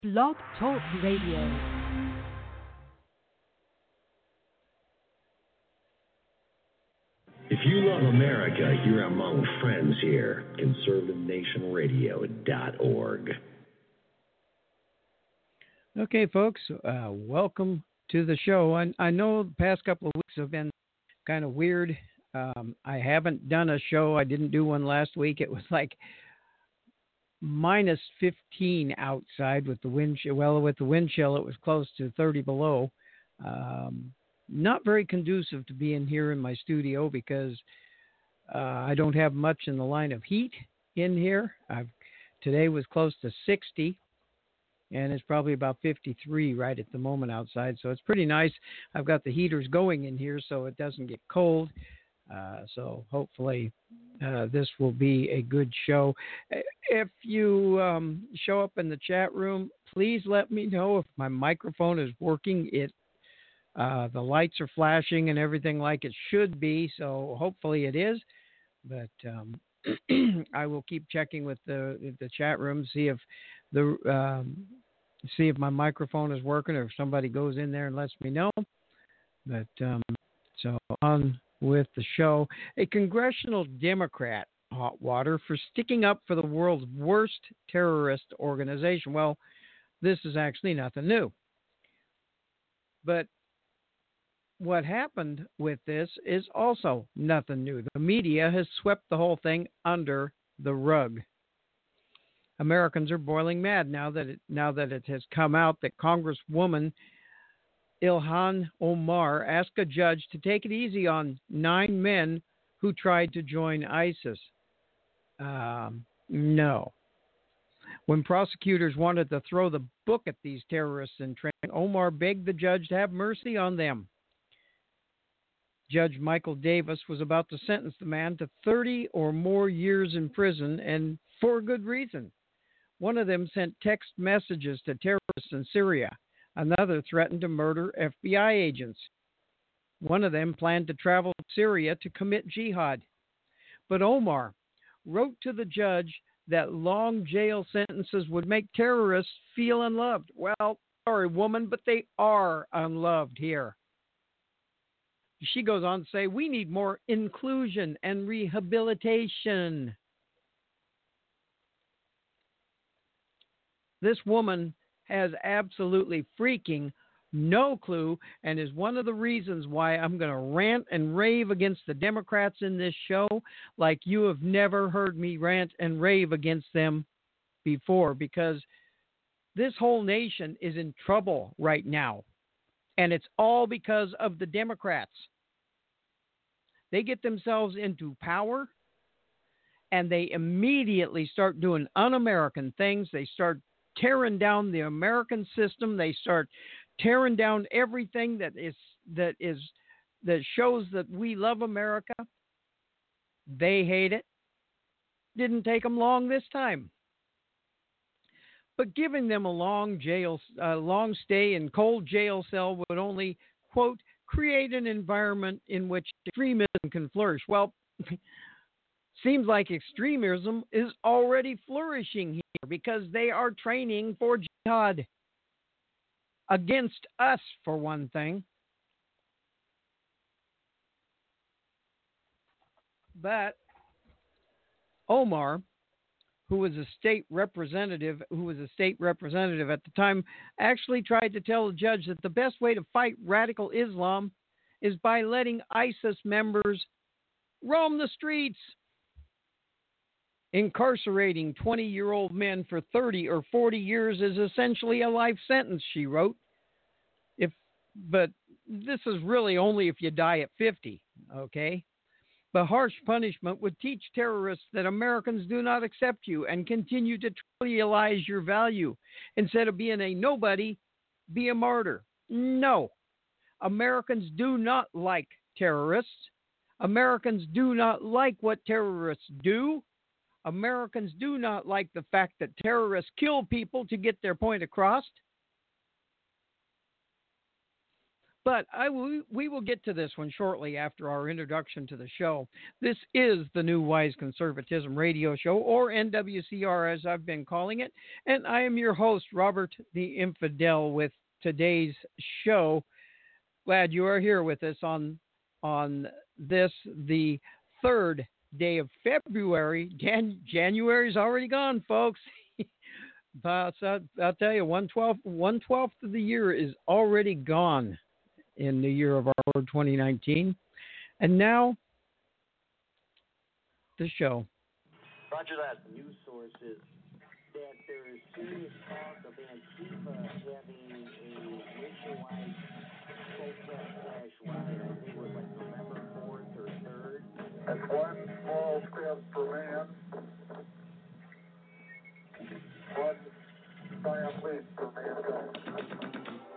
Blog Talk Radio. If you love America, you're among friends here. ConservativeNationRadio.org. Okay, folks, welcome to the show. I know the past couple of weeks have been kind of weird. I haven't done a show. I didn't do one last week. It was like minus 15 outside with the wind chill. Well, with the wind chill, it was close to 30 below. Not very conducive to being here in my studio because I don't have much in the line of heat in here. Today was close to 60, and it's probably about 53 right at the moment outside, so it's pretty nice. I've got the heaters going in here so it doesn't get cold. So hopefully this will be a good show. If you show up in the chat room, please let me know if my microphone is working. The lights are flashing and everything like it should be, so hopefully it is. But I will keep checking with the chat room, see if my microphone is working, or if somebody goes in there and lets me know. But so on with the show. A congressional Democrat, hot water, for sticking up for the world's worst terrorist organization. Well, this is actually nothing new. But what happened with this is also nothing new. The media has swept the whole thing under the rug. Americans are boiling mad now that it has come out that Congresswoman Ilhan Omar asked a judge to take it easy on 9 men who tried to join ISIS. No. When prosecutors wanted to throw the book at these terrorists in training, Omar begged the judge to have mercy on them. Judge Michael Davis was about to sentence the man to 30 or more years in prison, and for good reason. One of them sent text messages to terrorists in Syria. Another threatened to murder FBI agents. One of them planned to travel to Syria to commit jihad. But Omar wrote to the judge that long jail sentences would make terrorists feel unloved. Well, sorry, woman, but they are unloved here. She goes on to say, we need more inclusion and rehabilitation. This woman has absolutely freaking no clue, and is one of the reasons why I'm going to rant and rave against the Democrats in this show like you have never heard me rant and rave against them before, because this whole nation is in trouble right now, and it's all because of the Democrats. They get themselves into power, and they immediately start doing un-American things. They start tearing down the American system. They start tearing down everything that shows that we love America. They hate it. Didn't take them long this time. But giving them a long stay in cold jail cell would only, quote, create an environment in which extremism can flourish. Well, seems like extremism is already flourishing here because they are training for jihad against us, for one thing. But Omar, who was a state representative at the time, actually tried to tell the judge that the best way to fight radical Islam is by letting ISIS members roam the streets. Incarcerating 20-year-old men for 30 or 40 years is essentially a life sentence, she wrote. But this is really only if you die at 50, okay? The harsh punishment would teach terrorists that Americans do not accept you and continue to trivialize your value. Instead of being a nobody, be a martyr. No. Americans do not like terrorists. Americans do not like what terrorists do. Americans do not like the fact that terrorists kill people to get their point across. But we will get to this one shortly after our introduction to the show. This is the New Wise Conservatism Radio Show, or NWCR as I've been calling it. And I am your host, Robert the Infidel, with today's show. Glad you are here with us on this, the third day of February. January's already gone, folks. But I'll tell you, 1/12 of the year is already gone in the year of our Lord 2019. And now, the show. Roger that. News sources that there is serious talk of Antifa having a nationwide protest/riot. I think it was like November 4th or 3rd. That's one small step for man, one giant leap for mankind.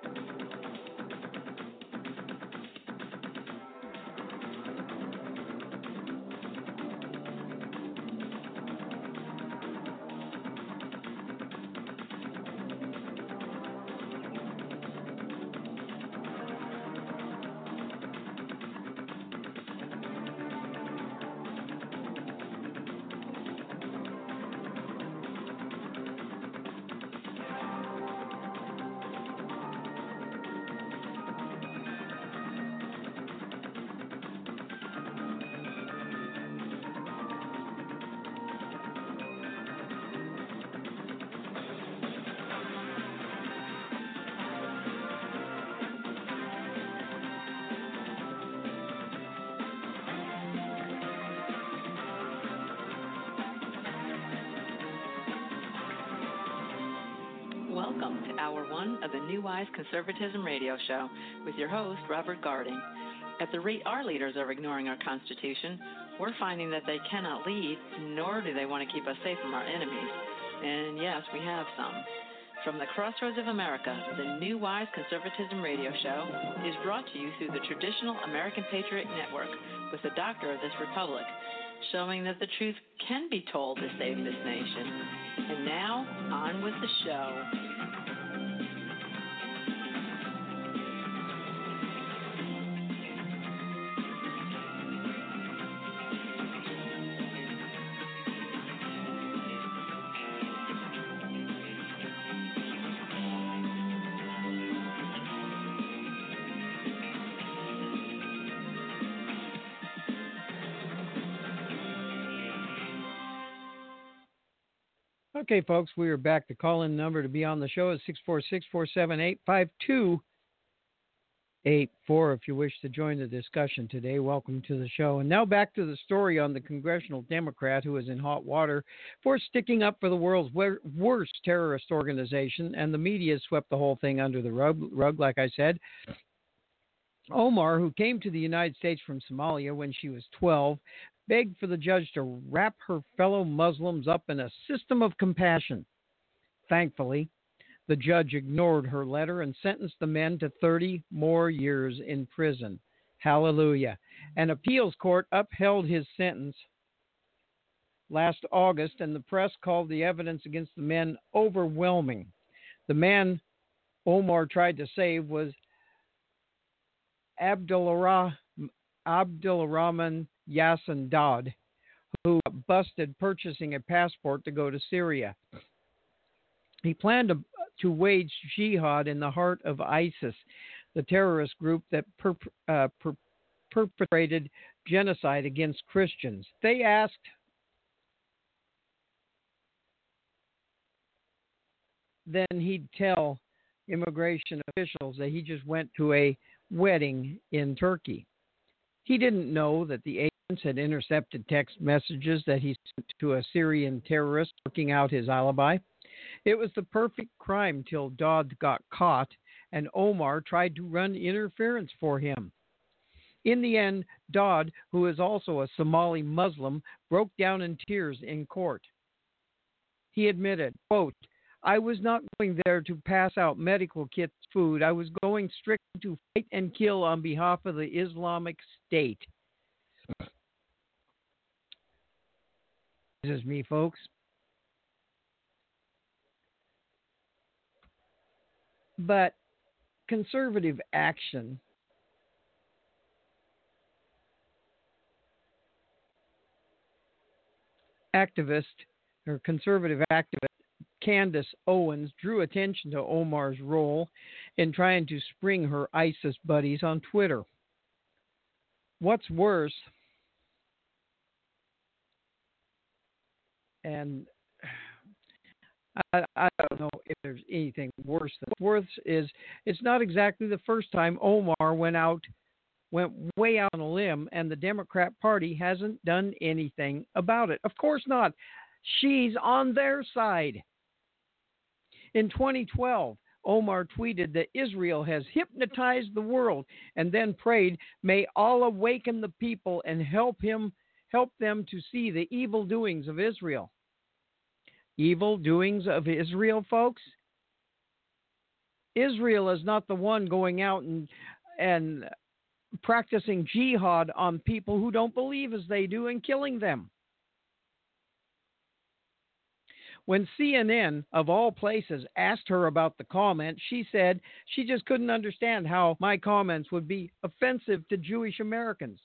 Welcome to Hour 1 of the New Wise Conservatism Radio Show with your host, Robert Garding. At the rate our leaders are ignoring our Constitution, we're finding that they cannot lead, nor do they want to keep us safe from our enemies. And yes, we have some. From the crossroads of America, the New Wise Conservatism Radio Show is brought to you through the traditional American Patriot Network with the doctor of this republic, showing that the truth can be told to save this nation. And now, on with the show. Okay, folks, we are back. The call-in number to be on the show is 646-478-5284. If you wish to join the discussion today, welcome to the show. And now back to the story on the congressional Democrat who is in hot water for sticking up for the world's worst terrorist organization, and the media swept the whole thing under the rug, like I said. Omar, who came to the United States from Somalia when she was 12, begged for the judge to wrap her fellow Muslims up in a system of compassion. Thankfully, the judge ignored her letter and sentenced the men to 30 more years in prison. Hallelujah. An appeals court upheld his sentence last August, and the press called the evidence against the men overwhelming. The man Omar tried to save was Abdulrahman Yassin Dodd, who busted purchasing a passport to go to Syria. He planned to wage jihad in the heart of ISIS, the terrorist group that perpetrated genocide against Christians. They asked then he'd tell immigration officials that he just went to a wedding in Turkey. He didn't know that the agents had intercepted text messages that he sent to a Syrian terrorist working out his alibi. It was the perfect crime till Dodd got caught and Omar tried to run interference for him. In the end, Dodd, who is also a Somali Muslim, broke down in tears in court. He admitted, quote, "I was not going there to pass out medical kits, food. I was going strictly to fight and kill on behalf of the Islamic State." This is me, folks. But conservative action activist or conservative activist Candace Owens drew attention to Omar's role in trying to spring her ISIS buddies on Twitter. What's worse, and I don't know if there's anything worse than worse, is it's not exactly the first time Omar went way out on a limb, and the Democrat Party hasn't done anything about it. Of course not. She's on their side. In 2012, Omar tweeted that Israel has hypnotized the world and then prayed, "May Allah awaken the people and help them to see the evil doings of Israel." Evil doings of Israel, folks? Israel is not the one going out and practicing jihad on people who don't believe as they do and killing them. When CNN, of all places, asked her about the comment, she said she just couldn't understand how my comments would be offensive to Jewish Americans.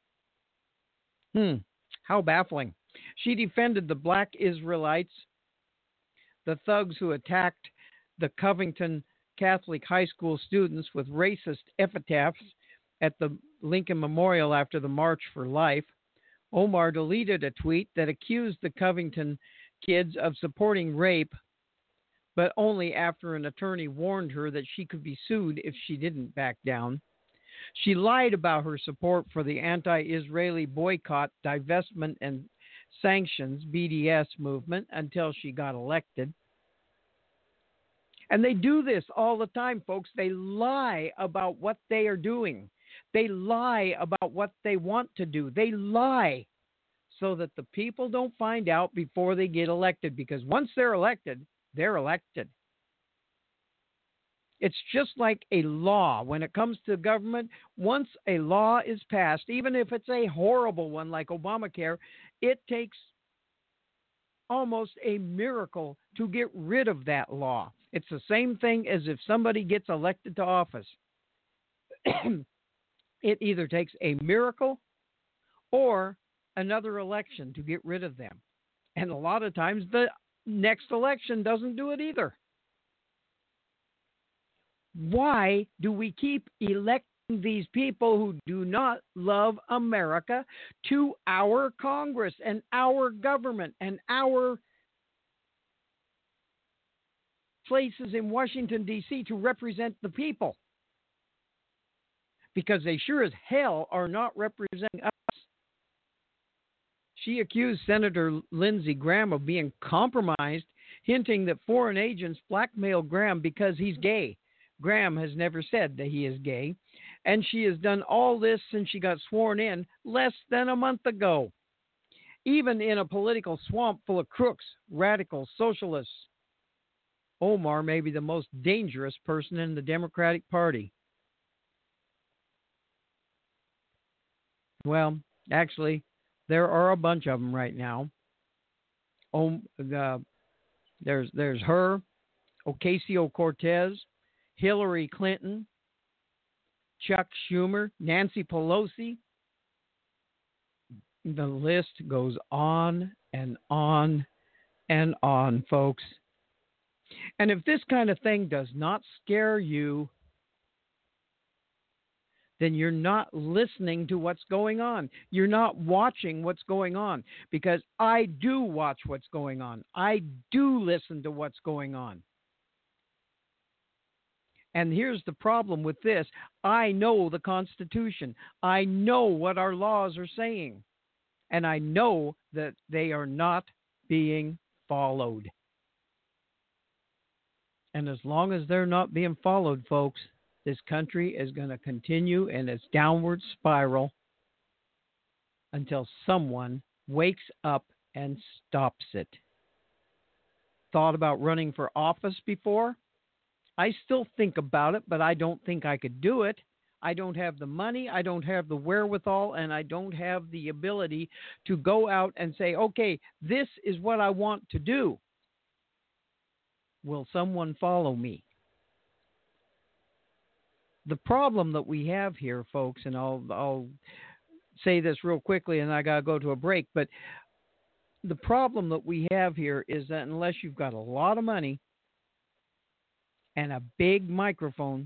How baffling. She defended the black Israelites, the thugs who attacked the Covington Catholic high school students with racist epitaphs at the Lincoln Memorial after the March for Life. Omar deleted a tweet that accused the Covington kids of supporting rape, but only after an attorney warned her that she could be sued if she didn't back down. She lied about her support for the anti-Israeli boycott, divestment, and sanctions BDS movement until she got elected. And they do this all the time, folks. They lie about what they are doing. They lie about what they want to do. They lie so that the people don't find out before they get elected, because once they're elected, they're elected. It's just like a law. When it comes to government, once a law is passed, even if it's a horrible one like Obamacare, it takes almost a miracle to get rid of that law. It's the same thing as if somebody gets elected to office. It either takes a miracle or another election to get rid of them. And a lot of times the next election doesn't do it either. Why do we keep electing these people who do not love America to our Congress and our government and our places in Washington, D.C. to represent the people? Because they sure as hell are not representing us. She accused Senator Lindsey Graham of being compromised, hinting that foreign agents blackmailed Graham because he's gay. Graham has never said that he is gay, and she has done all this since she got sworn in less than a month ago. Even in a political swamp full of crooks, radicals, socialists, Omar may be the most dangerous person in the Democratic Party. Well, actually, there are a bunch of them right now. There's her, Ocasio-Cortez, Hillary Clinton, Chuck Schumer, Nancy Pelosi. The list goes on and on and on, folks. And if this kind of thing does not scare you, then you're not listening to what's going on. You're not watching what's going on, because I do watch what's going on. I do listen to what's going on. And here's the problem with this. I know the Constitution. I know what our laws are saying. And I know that they are not being followed. And as long as they're not being followed, folks, this country is going to continue in its downward spiral until someone wakes up and stops it. Thought about running for office before? I still think about it, but I don't think I could do it. I don't have the money, I don't have the wherewithal, and I don't have the ability to go out and say, okay, this is what I want to do. Will someone follow me? The problem that we have here, folks, and I'll say this real quickly and I got to go to a break, but the problem that we have here is that unless you've got a lot of money and a big microphone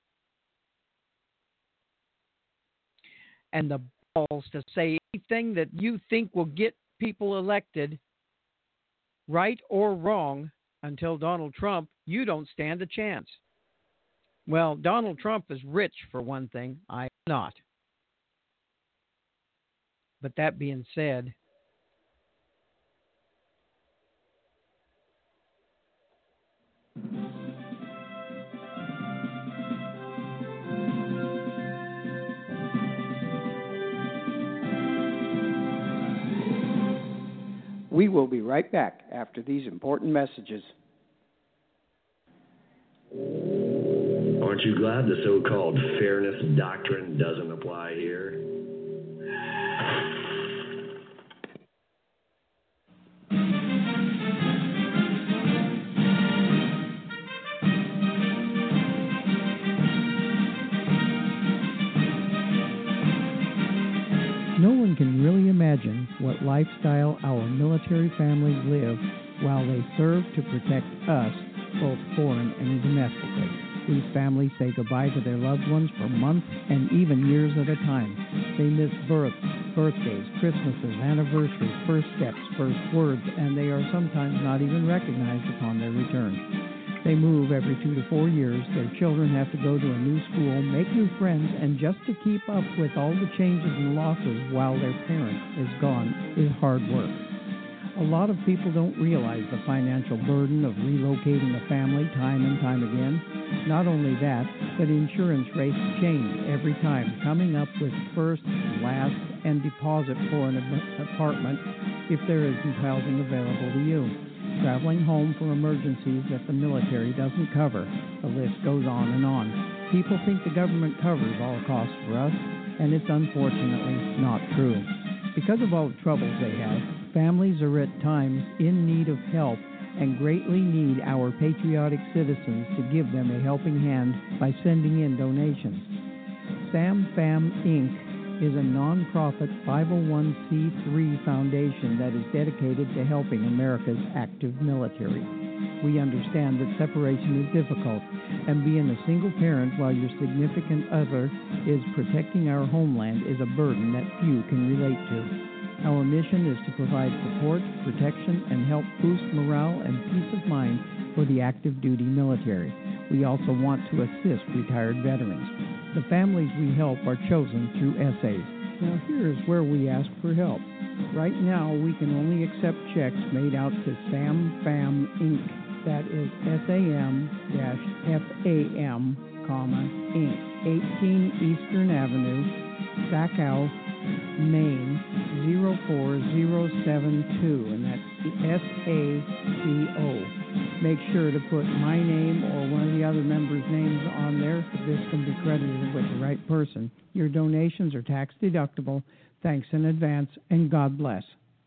and the balls to say anything that you think will get people elected, right or wrong, until Donald Trump, you don't stand a chance. Well, Donald Trump is rich, for one thing. I'm not. But that being said, we will be right back after these important messages. Aren't you glad the so-called fairness doctrine doesn't apply here? No one can really imagine what lifestyle our military families live while they serve to protect us, both foreign and domestically. These families say goodbye to their loved ones for months and even years at a time. They miss birthdays, Christmases, anniversaries, first steps, first words, and they are sometimes not even recognized upon their return. They move every 2 to 4 years. Their children have to go to a new school, make new friends, and just to keep up with all the changes and losses while their parent is gone is hard work. A lot of people don't realize the financial burden of relocating a family time and time again. Not only that, but insurance rates change every time, coming up with first, last, and deposit for an apartment if there isn't housing available to you. Traveling home for emergencies that the military doesn't cover. The list goes on and on. People think the government covers all costs for us, and it's unfortunately not true. Because of all the troubles they have, families are at times in need of help and greatly need our patriotic citizens to give them a helping hand by sending in donations. SamFam Inc. is a non-profit 501c3 foundation that is dedicated to helping America's active military. We understand that separation is difficult, and being a single parent while your significant other is protecting our homeland is a burden that few can relate to. Our mission is to provide support, protection, and help boost morale and peace of mind for the active duty military. We also want to assist retired veterans. The families we help are chosen through essays. Now here is where we ask for help. Right now we can only accept checks made out to SamFam Inc. That is SAM-FAM, Inc. 18 Eastern Avenue, Saco, Maine 04072, and that's SACO. Make sure to put my name or one of the other members' names on there so this can be credited with the right person. Your donations are tax deductible. Thanks in advance, and God bless.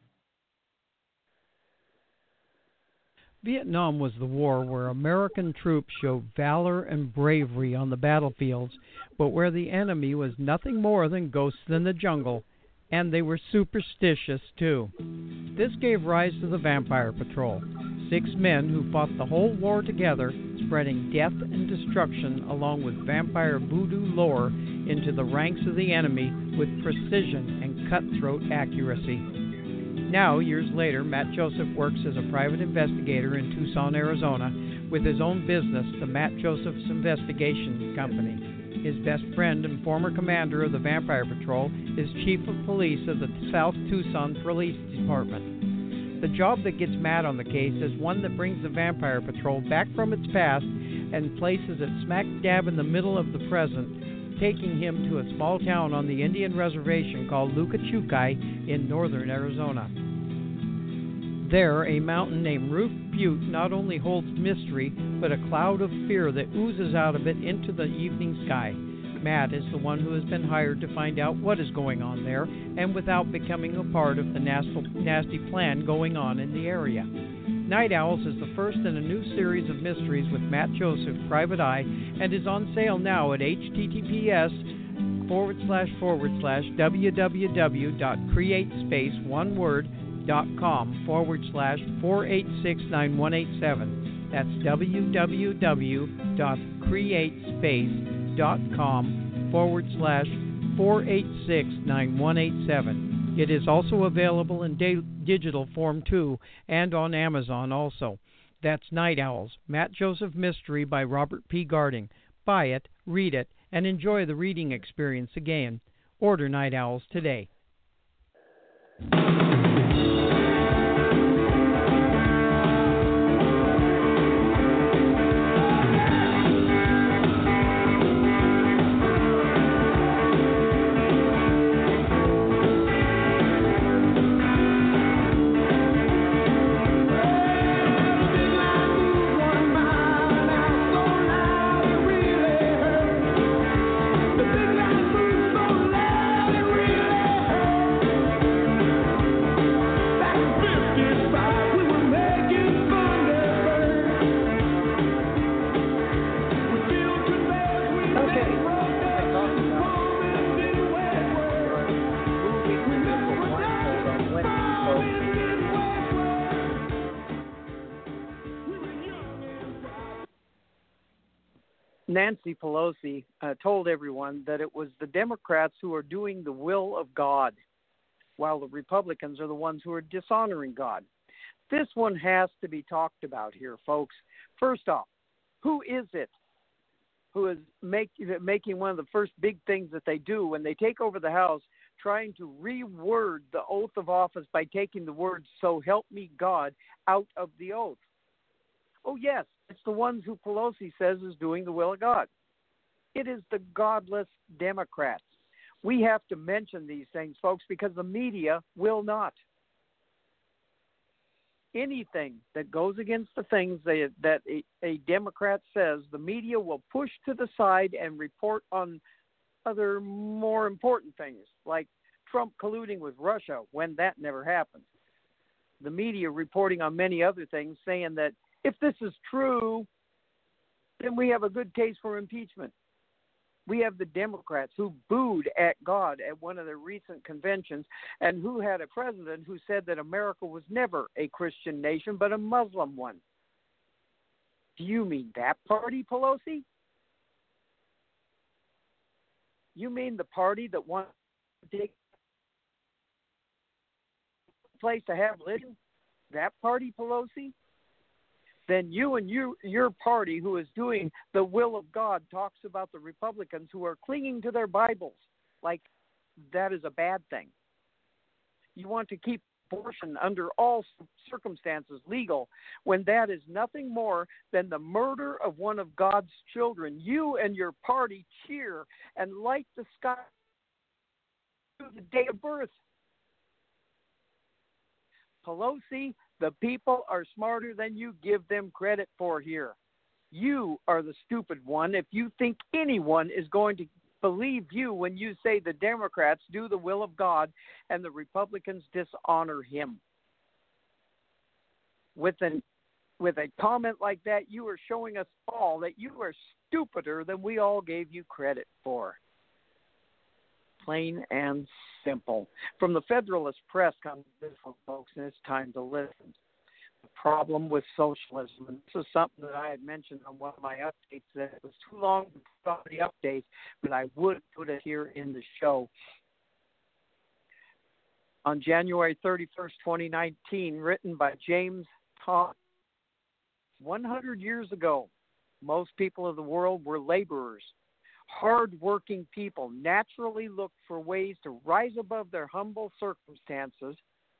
Vietnam was the war where American troops showed valor and bravery on the battlefields, but where the enemy was nothing more than ghosts in the jungle, and they were superstitious too. This gave rise to the Vampire Patrol, 6 men who fought the whole war together, spreading death and destruction along with vampire voodoo lore into the ranks of the enemy with precision and cutthroat accuracy. Now, years later, Matt Joseph works as a private investigator in Tucson, Arizona, with his own business, the Matt Joseph's Investigation Company. His best friend and former commander of the Vampire Patrol is Chief of Police of the South Tucson Police Department. The job that gets Matt on the case is one that brings the Vampire Patrol back from its past and places it smack dab in the middle of the present, taking him to a small town on the Indian reservation called Lukachukai in northern Arizona. There, a mountain named Roof Butte not only holds mystery, but a cloud of fear that oozes out of it into the evening sky. Matt is the one who has been hired to find out what is going on there, and without becoming a part of the nasty plan going on in the area. Night Owls is the first in a new series of mysteries with Matt Joseph, Private Eye, and is on sale now at https://www.createspace, one word, www.createspace.com/4869187. That's www.createspace.com/4869187. It is also available in digital form too, and on Amazon also. That's Night Owls, Matt Joseph Mystery by Robert P. Garding. Buy it, read it, and enjoy the reading experience again. Order Night Owls today. Nancy Pelosi told everyone that it was the Democrats who are doing the will of God, while the Republicans are the ones who are dishonoring God. This one has to be talked about here, folks. First off, who is it who is making one of the first big things that they do when they take over the House, trying to reword the oath of office by taking the words, "So help me God," out of the oath? Oh, yes, it's the ones who Pelosi says is doing the will of God. It is the godless Democrats. We have to mention these things, folks, because the media will not. Anything that goes against the things that a Democrat says, the media will push to the side and report on other more important things, like Trump colluding with Russia, when that never happened. The media reporting on many other things, saying that if this is true, then we have a good case for impeachment. We have the Democrats who booed at God at one of their recent conventions, and who had a president who said that America was never a Christian nation but a Muslim one. Do you mean that party, Pelosi? You mean the party that wants to take a place to have religion? That party, Pelosi? Then you and your party, who is doing the will of God, talks about the Republicans who are clinging to their Bibles like that is a bad thing. You want to keep abortion under all circumstances legal, when that is nothing more than the murder of one of God's children. You and your party cheer and light the sky to the day of birth. Pelosi, the people are smarter than you give them credit for here. You are the stupid one if you think anyone is going to believe you when you say the Democrats do the will of God and the Republicans dishonor him. With a comment like that, you are showing us all that you are stupider than we all gave you credit for. Plain and simple. From the Federalist Press comes this one, folks, and it's time to listen. The problem with socialism, and this is something that I had mentioned on one of my updates, that it was too long to put on the update, but I would put it here in the show. On January 31st, 2019, written by James Thomas. 100 years ago, most people of the world were laborers. Hard-working people naturally looked for ways to rise above their humble circumstances.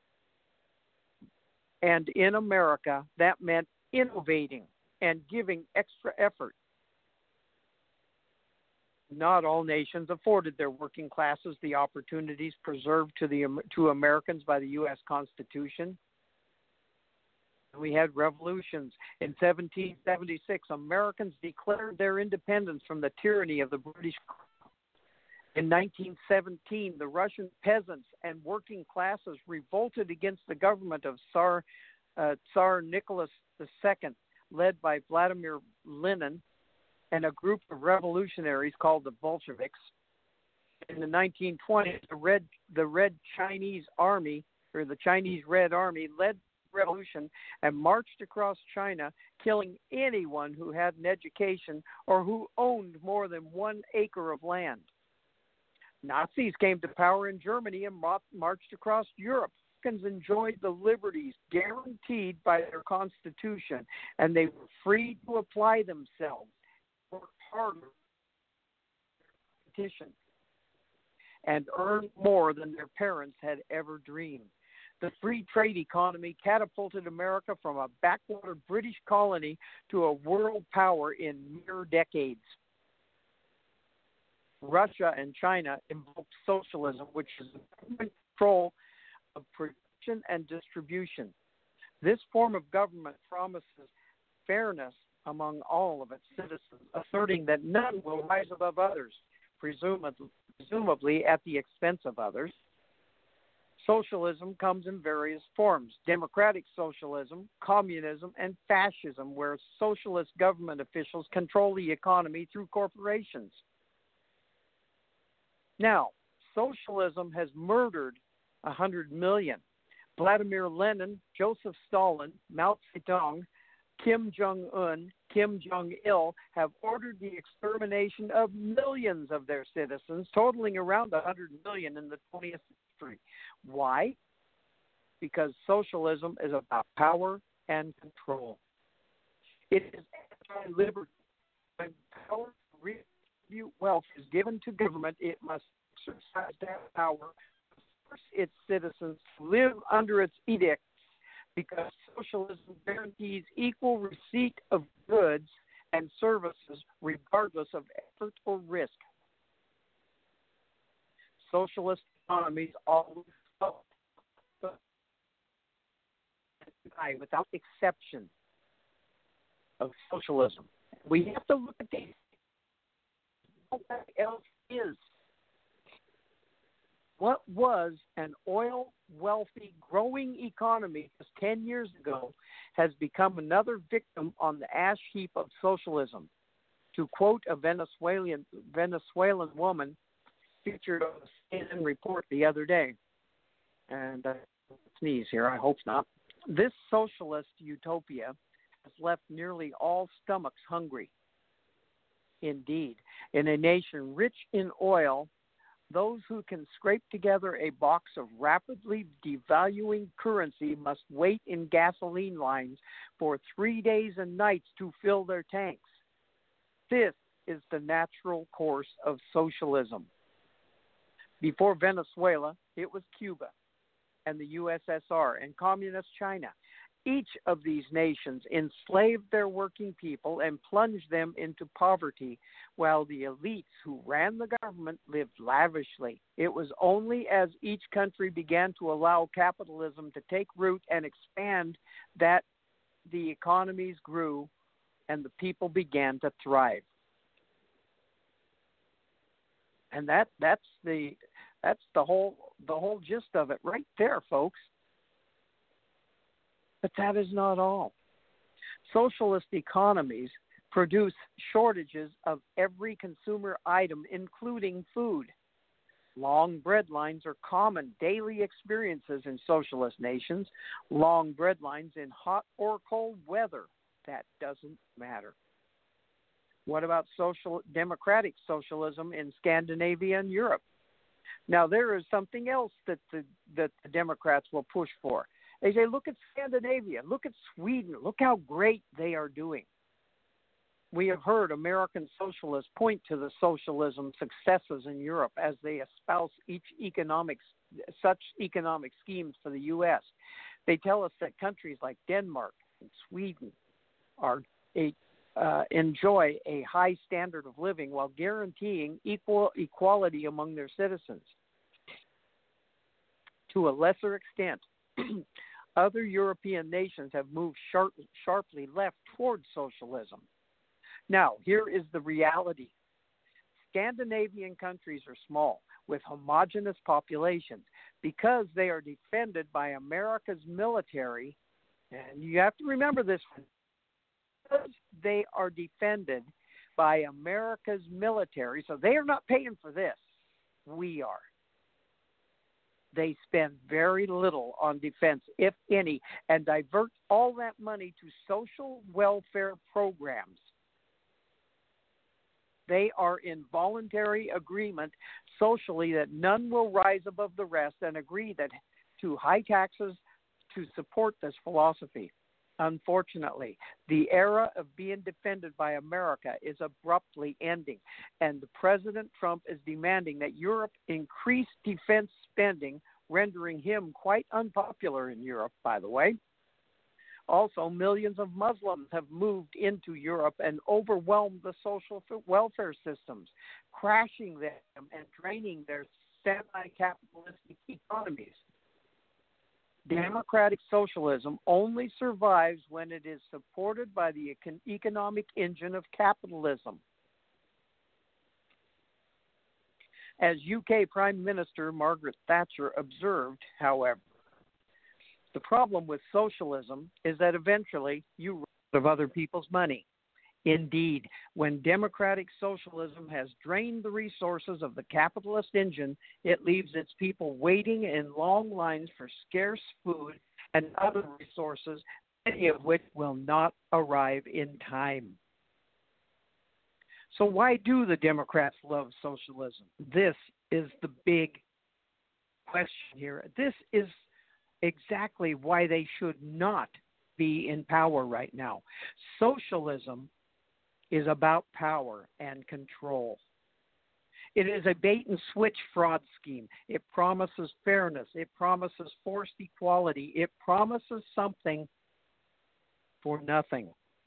And in America, that meant innovating and giving extra effort. Not all nations afforded their working classes the opportunities preserved to Americans by the U.S. Constitution. We had revolutions. In 1776, Americans declared their independence from the tyranny of the British Crown. In 1917, the Russian peasants and working classes revolted against the government of Tsar Nicholas II, led by Vladimir Lenin and a group of revolutionaries called the Bolsheviks. In the 1920s, the Red Chinese Army or the Chinese Red Army, led the revolution and marched across China, killing anyone who had an education or who owned more than 1 acre of land. Nazis came to power in Germany and marched across Europe. Americans enjoyed the liberties guaranteed by their Constitution, and they were free to apply themselves, work harder, competition, and earn more than their parents had ever dreamed. The free trade economy catapulted America from a backwater British colony to a world power in mere decades. Russia and China invoked socialism, which is government control of production and distribution. This form of government promises fairness among all of its citizens, asserting that none will rise above others, presumably at the expense of others. Socialism comes in various forms: democratic socialism, communism, and fascism, where socialist government officials control the economy through corporations. Now, socialism has murdered 100 million. Vladimir Lenin, Joseph Stalin, Mao Zedong, Kim Jong-un, Kim Jong-il have ordered the extermination of millions of their citizens, totaling around 100 million in the 20th century. Why? Because socialism is about power and control. It is anti-liberty. When power to redistribute wealth is given to government, it must exercise that power to force its citizens to live under its edicts, because socialism guarantees equal receipt of goods and services regardless of effort or risk. Socialist economies always without exception of socialism. We have to look at these. What else is? What was an oil-wealthy, growing economy just 10 years ago has become another victim on the ash heap of socialism. To quote a Venezuelan woman featured on the CNN report the other day, and sneeze here, I hope not. This socialist utopia has left nearly all stomachs hungry. Indeed, in a nation rich in oil, those who can scrape together a box of rapidly devaluing currency must wait in gasoline lines for 3 days and nights to fill their tanks. This is the natural course of socialism. Before Venezuela, it was Cuba and the USSR and communist China. Each of these nations enslaved their working people and plunged them into poverty, while the elites who ran the government lived lavishly. It was only as each country began to allow capitalism to take root and expand that the economies grew and the people began to thrive. And that's the whole gist of it right there, folks. But that is not all. Socialist economies produce shortages of every consumer item, including food. Long bread lines are common daily experiences in socialist nations. Long bread lines in hot or cold weather. That doesn't matter. What about democratic socialism in Scandinavia and Europe? Now, there is something else that the Democrats will push for. They say, look at Scandinavia, look at Sweden, look how great they are doing. We have heard American socialists point to the socialism successes in Europe as they espouse such economic schemes for the U.S. They tell us that countries like Denmark and Sweden enjoy a high standard of living while guaranteeing equality among their citizens. To a lesser extent, other European nations have moved sharply left towards socialism. Now, here is the reality. Scandinavian countries are small, with homogeneous populations. Because they are defended by America's military, and you have to remember this one, because they are defended by America's military, so they are not paying for this. We are. they spend very little on defense, if any, and divert all that money to social welfare programs. They are in voluntary agreement socially that none will rise above the rest and agree that to high taxes to support this philosophy. Unfortunately, the era of being defended by America is abruptly ending, and President Trump is demanding that Europe increase defense spending, rendering him quite unpopular in Europe, by the way. Also, millions of Muslims have moved into Europe and overwhelmed the social welfare systems, crashing them and draining their semi-capitalistic economies. Democratic socialism only survives when it is supported by the economic engine of capitalism. As UK Prime Minister Margaret Thatcher observed, however, the problem with socialism is that eventually you run out of other people's money. Indeed, when democratic socialism has drained the resources of the capitalist engine, it leaves its people waiting in long lines for scarce food and other resources, many of which will not arrive in time. So why do the Democrats love socialism? This is the big question here. This is exactly why they should not be in power right now. Socialism is about power and control. It is a bait and switch fraud scheme. It promises fairness. It promises forced equality. It promises something for nothing.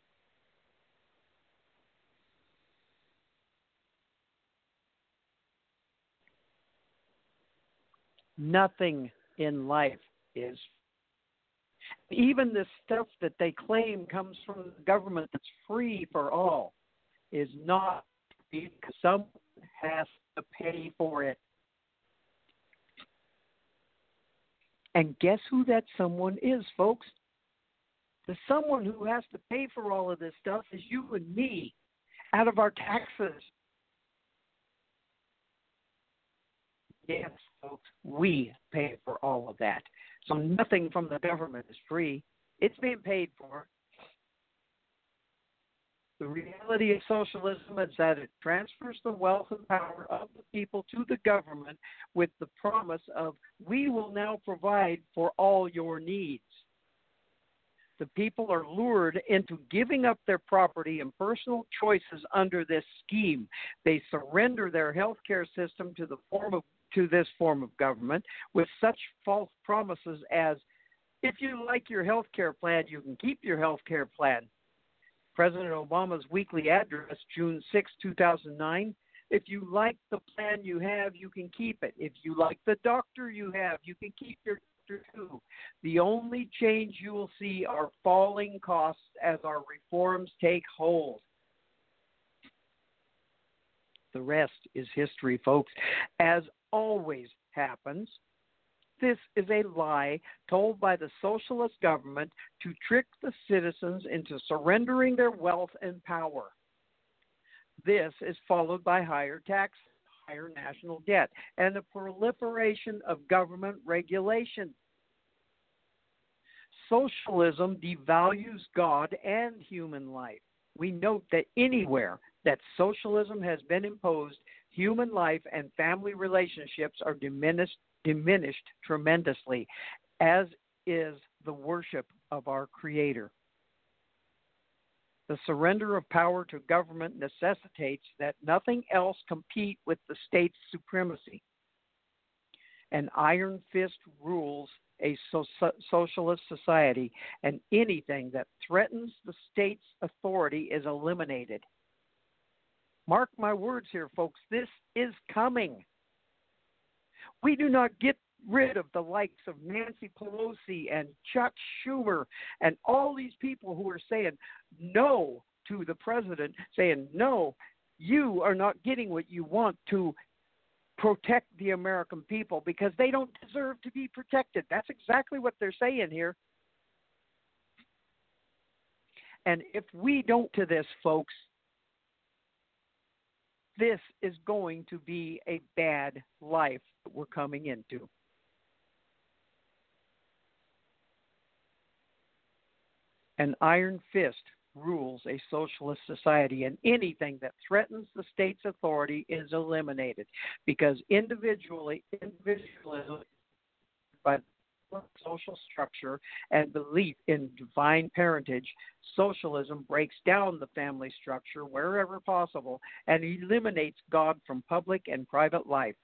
Nothing in life is. Even the stuff that they claim comes from the government that's free for all is not free because someone has to pay for it. And guess who that someone is, folks? The someone who has to pay for all of this stuff is you and me out of our taxes. Yes, folks, we pay for all of that. So nothing from the government is free. It's being paid for. The reality of socialism is that it transfers the wealth and power of the people to the government with the promise of, we will now provide for all your needs. The people are lured into giving up their property and personal choices under this scheme. They surrender their health care system to this form of government with such false promises as, if you like your health care plan, you can keep your health care plan. President Obama's weekly address, June 6, 2009, if you like the plan you have, you can keep it. If you like the doctor you have, you can keep your doctor too. The only change you will see are falling costs as our reforms take hold. The rest is history, folks. As always happens, this is a lie told by the socialist government to trick the citizens into surrendering their wealth and power. This is followed by higher taxes, higher national debt, and the proliferation of government regulation. Socialism devalues God and human life. We note that anywhere that socialism has been imposed, human life and family relationships are diminished tremendously, as is the worship of our Creator. The surrender of power to government necessitates that nothing else compete with the state's supremacy. An iron fist rules a socialist society, and anything that threatens the state's authority is eliminated. Mark my words here, folks, this is coming. We do not get rid of the likes of Nancy Pelosi and Chuck Schumer and all these people who are saying no to the president, saying, no, you are not getting what you want to protect the American people because they don't deserve to be protected. That's exactly what they're saying here. And if we don't to this, folks, this is going to be a bad life that we're coming into. An iron fist rules a socialist society, and anything that threatens the state's authority is eliminated because individualism by social structure and belief in divine parentage, socialism breaks down the family structure wherever possible and eliminates God from public and private life.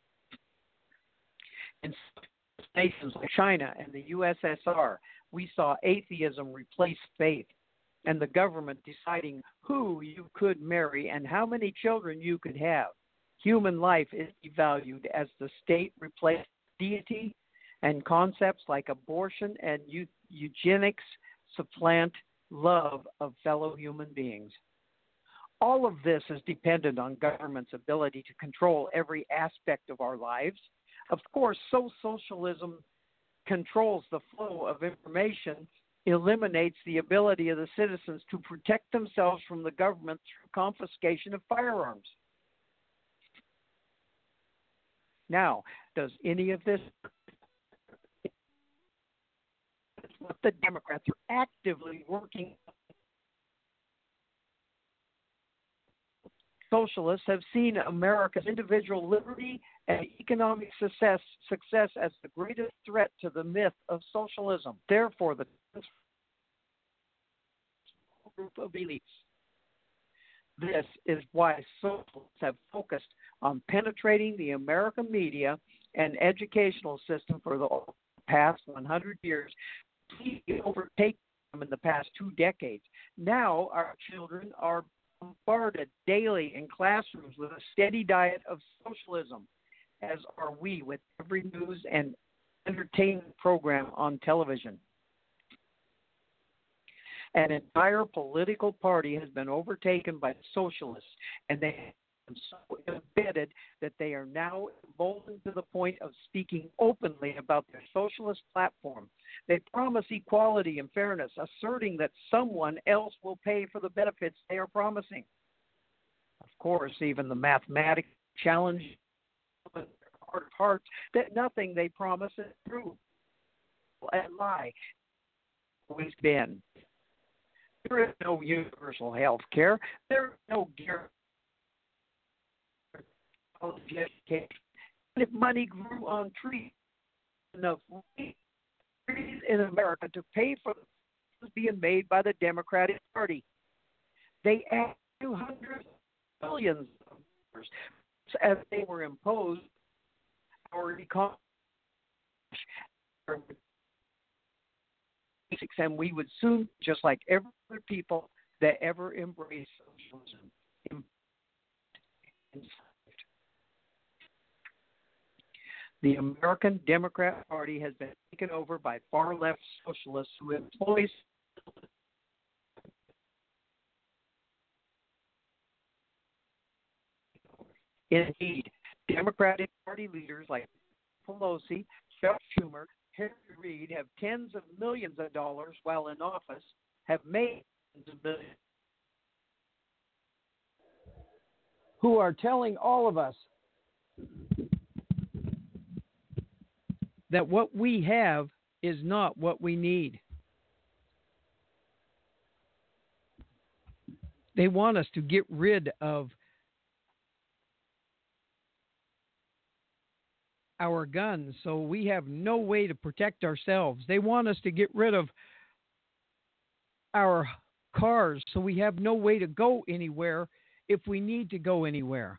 In nations like China and the USSR, we saw atheism replace faith and the government deciding who you could marry and how many children you could have. Human life is devalued as the state replaced deity, and concepts like abortion and eugenics supplant love of fellow human beings. All of this is dependent on government's ability to control every aspect of our lives. Of course, socialism controls the flow of information, eliminates the ability of the citizens to protect themselves from the government through confiscation of firearms. Now, does any of this what the Democrats are actively working on? Socialists have seen America's individual liberty and economic success as the greatest threat to the myth of socialism. Therefore, the group of elites. This is why socialists have focused on penetrating the American media and educational system for the past 100 years, completely overtaken them in the past 2 decades. Now our children are bombarded daily in classrooms with a steady diet of socialism, as are we with every news and entertainment program on television. An entire political party has been overtaken by socialists, and they have been so embedded that they are now emboldened to the point of speaking openly about their socialist platform. They promise equality and fairness, asserting that someone else will pay for the benefits they are promising. Of course, even the mathematics challenge in their heart of hearts that nothing they promise is true. And lie. Always been. There is no universal health care. There is no guarantee of education. And if money grew on trees, enough trees in America to pay for the being made by the Democratic Party, they add 200 billions of dollars as they were imposed our economy. And we would soon, just like every other people that ever embraced socialism, the American Democrat Party has been taken over by far-left socialists who employ indeed Democratic Party leaders like Pelosi, Chuck Schumer, Harry Reid have tens of millions of dollars while in office, have made tens of billions. Who are telling all of us that what we have is not what we need. They want us to get rid of our guns, so we have no way to protect ourselves. They want us to get rid of our cars, so we have no way to go anywhere if we need to go anywhere.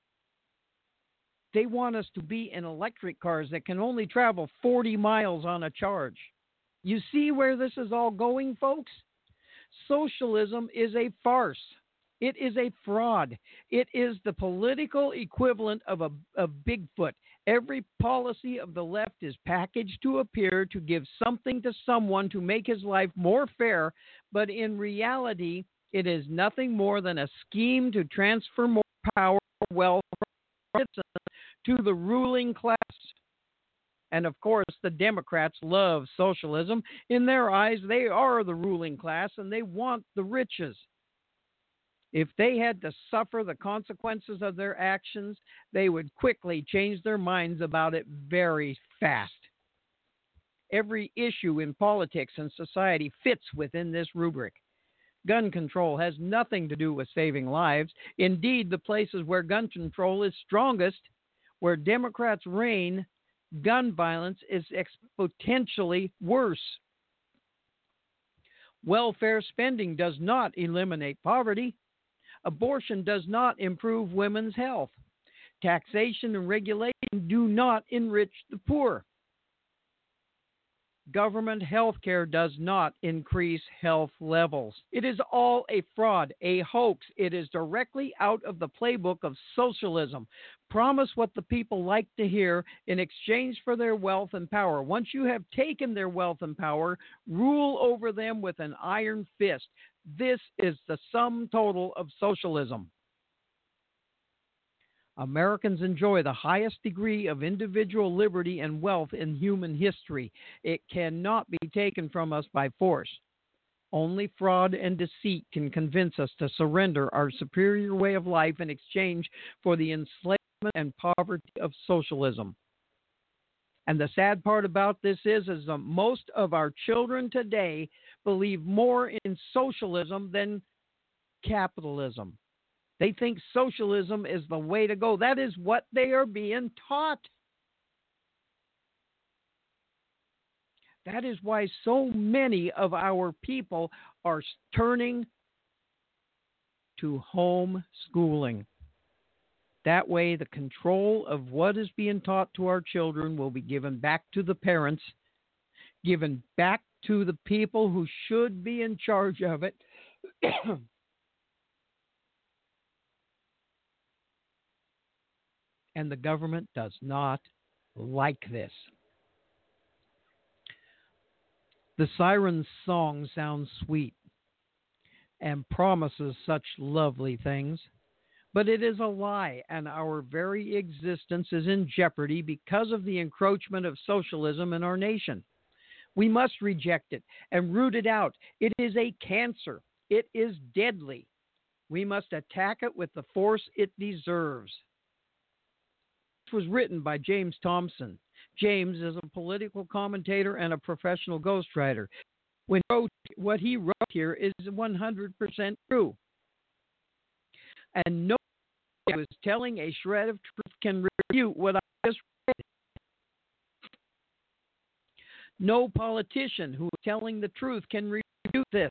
They want us to be in electric cars that can only travel 40 miles on a charge. You see where this is all going, folks? Socialism is a farce. It is a fraud. It is the political equivalent of Bigfoot. Every policy of the left is packaged to appear to give something to someone to make his life more fair, but in reality, it is nothing more than a scheme to transfer more power, wealth from to the ruling class. And of course, the Democrats love socialism. In their eyes, they are the ruling class and they want the riches. If they had to suffer the consequences of their actions, they would quickly change their minds about it very fast. every issue in politics and society fits within this rubric. Gun control has nothing to do with saving lives. Indeed, the places where gun control is strongest, where Democrats reign, gun violence is exponentially worse. Welfare spending does not eliminate poverty. Abortion does not improve women's health. Taxation and regulation do not enrich the poor. Government health care does not increase health levels. It is all a fraud, a hoax. It is directly out of the playbook of socialism. Promise what the people like to hear in exchange for their wealth and power. Once you have taken their wealth and power, rule over them with an iron fist. This is the sum total of socialism. Americans enjoy the highest degree of individual liberty and wealth in human history. It cannot be taken from us by force. Only fraud and deceit can convince us to surrender our superior way of life in exchange for the enslavement and poverty of socialism. And the sad part about this is that most of our children today believe more in socialism than capitalism. They think socialism is the way to go. That is what they are being taught. That is why so many of our people are turning to homeschooling. That way, the control of what is being taught to our children will be given back to the parents, given back to the people who should be in charge of it. And the government does not like this. The siren's song sounds sweet and promises such lovely things, but it is a lie, and our very existence is in jeopardy because of the encroachment of socialism in our nation. We must reject it and root it out. It is a cancer. It is deadly. We must attack it with the force it deserves. Was written by James Thompson. James is a political commentator and a professional ghostwriter. When he wrote, what he wrote here is 100% true. And no one who is telling a shred of truth can refute what I just read. No politician who is telling the truth can refute this.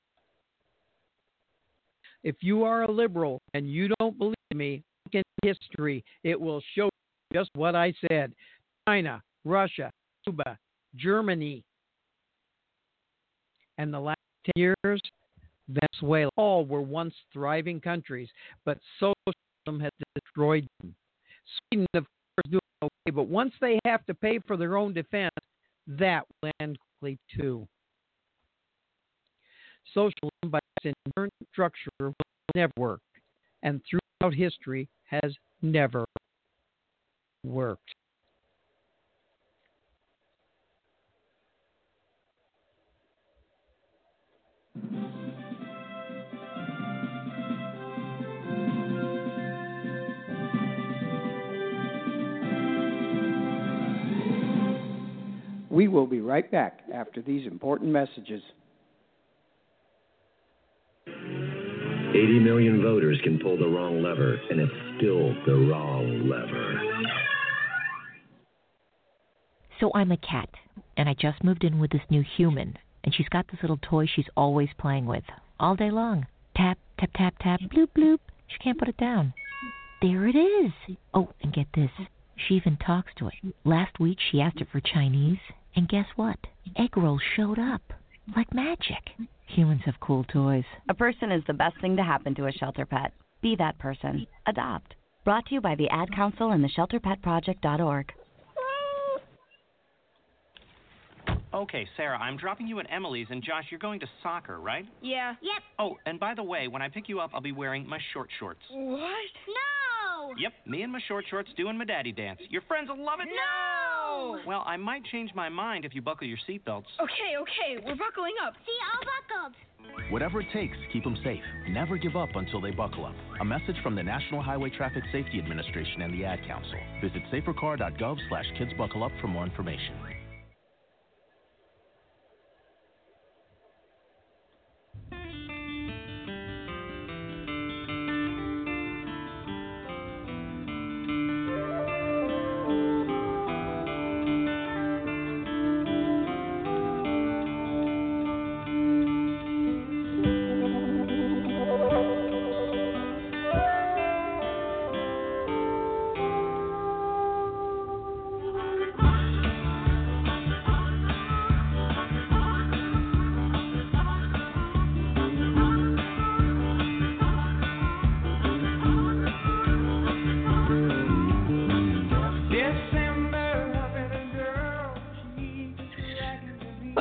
If you are a liberal and you don't believe me, look in history. It will show just what I said. China, Russia, Cuba, Germany, and the last 10 years, Venezuela, all were once thriving countries, but socialism has destroyed them. Sweden, of course, doing okay, but once they have to pay for their own defense, that will end quickly too. Socialism, by its inherent structure, will never work, and throughout history has never worked. We will be right back after these important messages. 80 million voters can pull the wrong lever, and it's still the wrong lever. So I'm a cat, and I just moved in with this new human, and she's got this little toy she's always playing with, all day long. Tap, tap, tap, tap, bloop, bloop. She can't put it down. There it is. Oh, and get this. She even talks to it. Last week she asked it for Chinese, and guess what? Egg rolls showed up. Like magic. Humans have cool toys. A person is the best thing to happen to a shelter pet. Be that person. Adopt. Brought to you by the Ad Council and the ShelterPetProject.org. Okay, Sarah, I'm dropping you at Emily's, and Josh, you're going to soccer, right? Yeah. Yep. Oh, and by the way, when I pick you up, I'll be wearing my short shorts. What? No! Yep, me and my short shorts doing my daddy dance. Your friends will love it. No! Well, I might change my mind if you buckle your seatbelts. Okay, we're buckling up. See, all buckled. Whatever it takes, keep them safe. Never give up until they buckle up. A message from the National Highway Traffic Safety Administration and the Ad Council. Visit safercar.gov/kidsbuckleup for more information.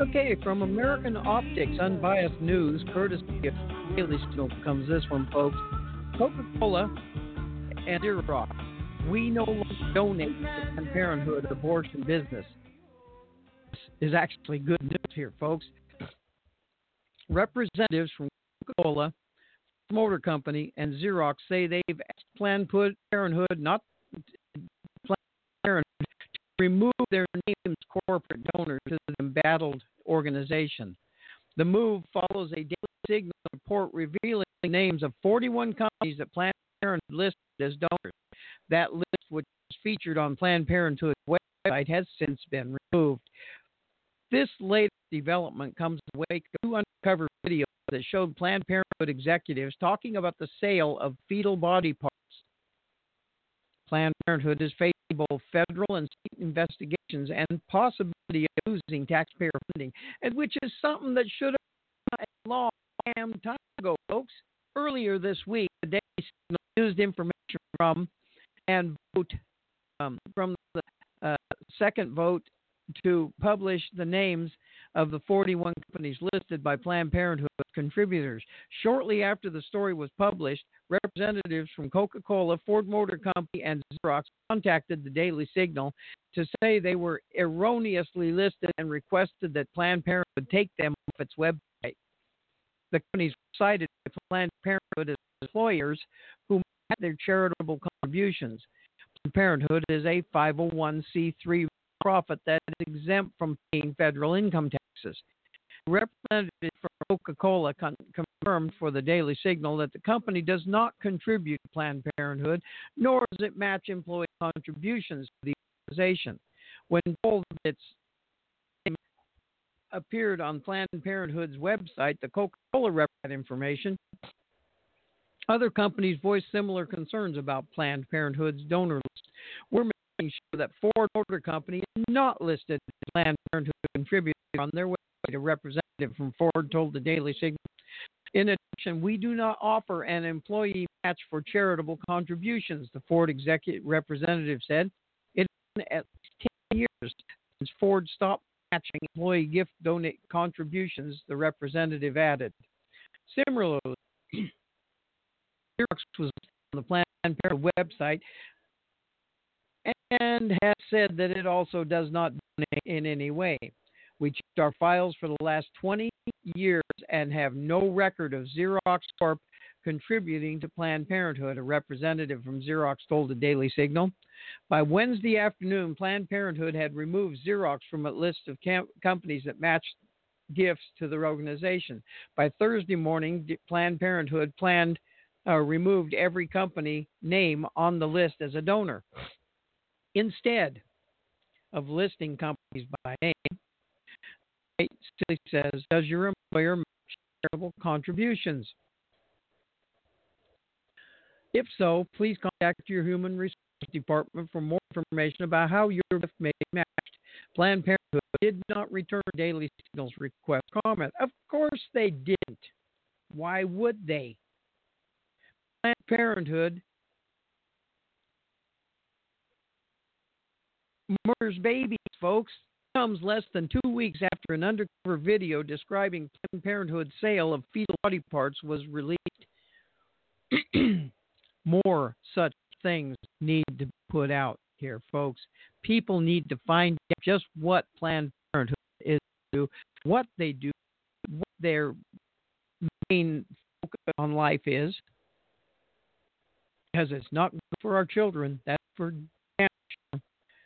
Okay, from American Optics Unbiased News, courtesy of Daily Signal, comes this one, folks. Coca-Cola and Xerox, we no longer donate to Planned Parenthood abortion business. This is actually good news here, folks. Representatives from Coca-Cola, Motor Company, and Xerox say they've asked Planned Parenthood, not Planned Parenthood, to remove their names corporate donors to the embattled organization. The move follows a Daily Signal report revealing the names of 41 companies that Planned Parenthood listed as donors. That list, which was featured on Planned Parenthood's website, has since been removed. This latest development comes in the wake of two undercover videos that showed Planned Parenthood executives talking about the sale of fetal body parts. Planned Parenthood is facing both federal and state investigations and possibility of losing taxpayer funding, and which is something that should have been a long time ago, folks. Earlier this week, the Daily Signal used information from the second vote to publish the names of the 41 companies listed by Planned Parenthood contributors. Shortly after the story was published, representatives from Coca-Cola, Ford Motor Company, and Xerox contacted the Daily Signal to say they were erroneously listed and requested that Planned Parenthood take them off its website. The companies were cited by Planned Parenthood as employers who met their charitable contributions. Planned Parenthood is a 501c3 profit that is exempt from paying federal income taxes. A representative from Coca-Cola confirmed for the Daily Signal that the company does not contribute to Planned Parenthood, nor does it match employee contributions to the organization. When told that its name appeared on Planned Parenthood's website, the Coca-Cola rep had information. Other companies voiced similar concerns about Planned Parenthood's donor list. We're making sure that Ford Motor Company is not listed as Planned Parenthood contributor on their website, a representative from Ford told the Daily Signal. In addition, we do not offer an employee match for charitable contributions, the Ford executive representative said. It's been at least 10 years since Ford stopped matching employee gift donate contributions, the representative added. Similarly, Xerox was on the Planned Parenthood website and has said that it also does not donate in any way. We checked our files for the last 20 years and have no record of Xerox Corp contributing to Planned Parenthood, a representative from Xerox told the Daily Signal. By Wednesday afternoon, Planned Parenthood had removed Xerox from a list of companies that matched gifts to their organization. By Thursday morning, Planned Parenthood removed every company name on the list as a donor. Instead of listing companies by name, it simply says, does your employer match charitable contributions? If so, please contact your Human Resources Department for more information about how your gift may be matched. Planned Parenthood did not return Daily Signal's request comment. Of course they didn't. Why would they? Planned Parenthood murders babies, folks. Comes less than 2 weeks after an undercover video describing Planned Parenthood's sale of fetal body parts was released. More such things need to be put out here, folks. People need to find out just what Planned Parenthood is, what they do, what their main focus on life is, because it's not good for our children. That's for damn sure.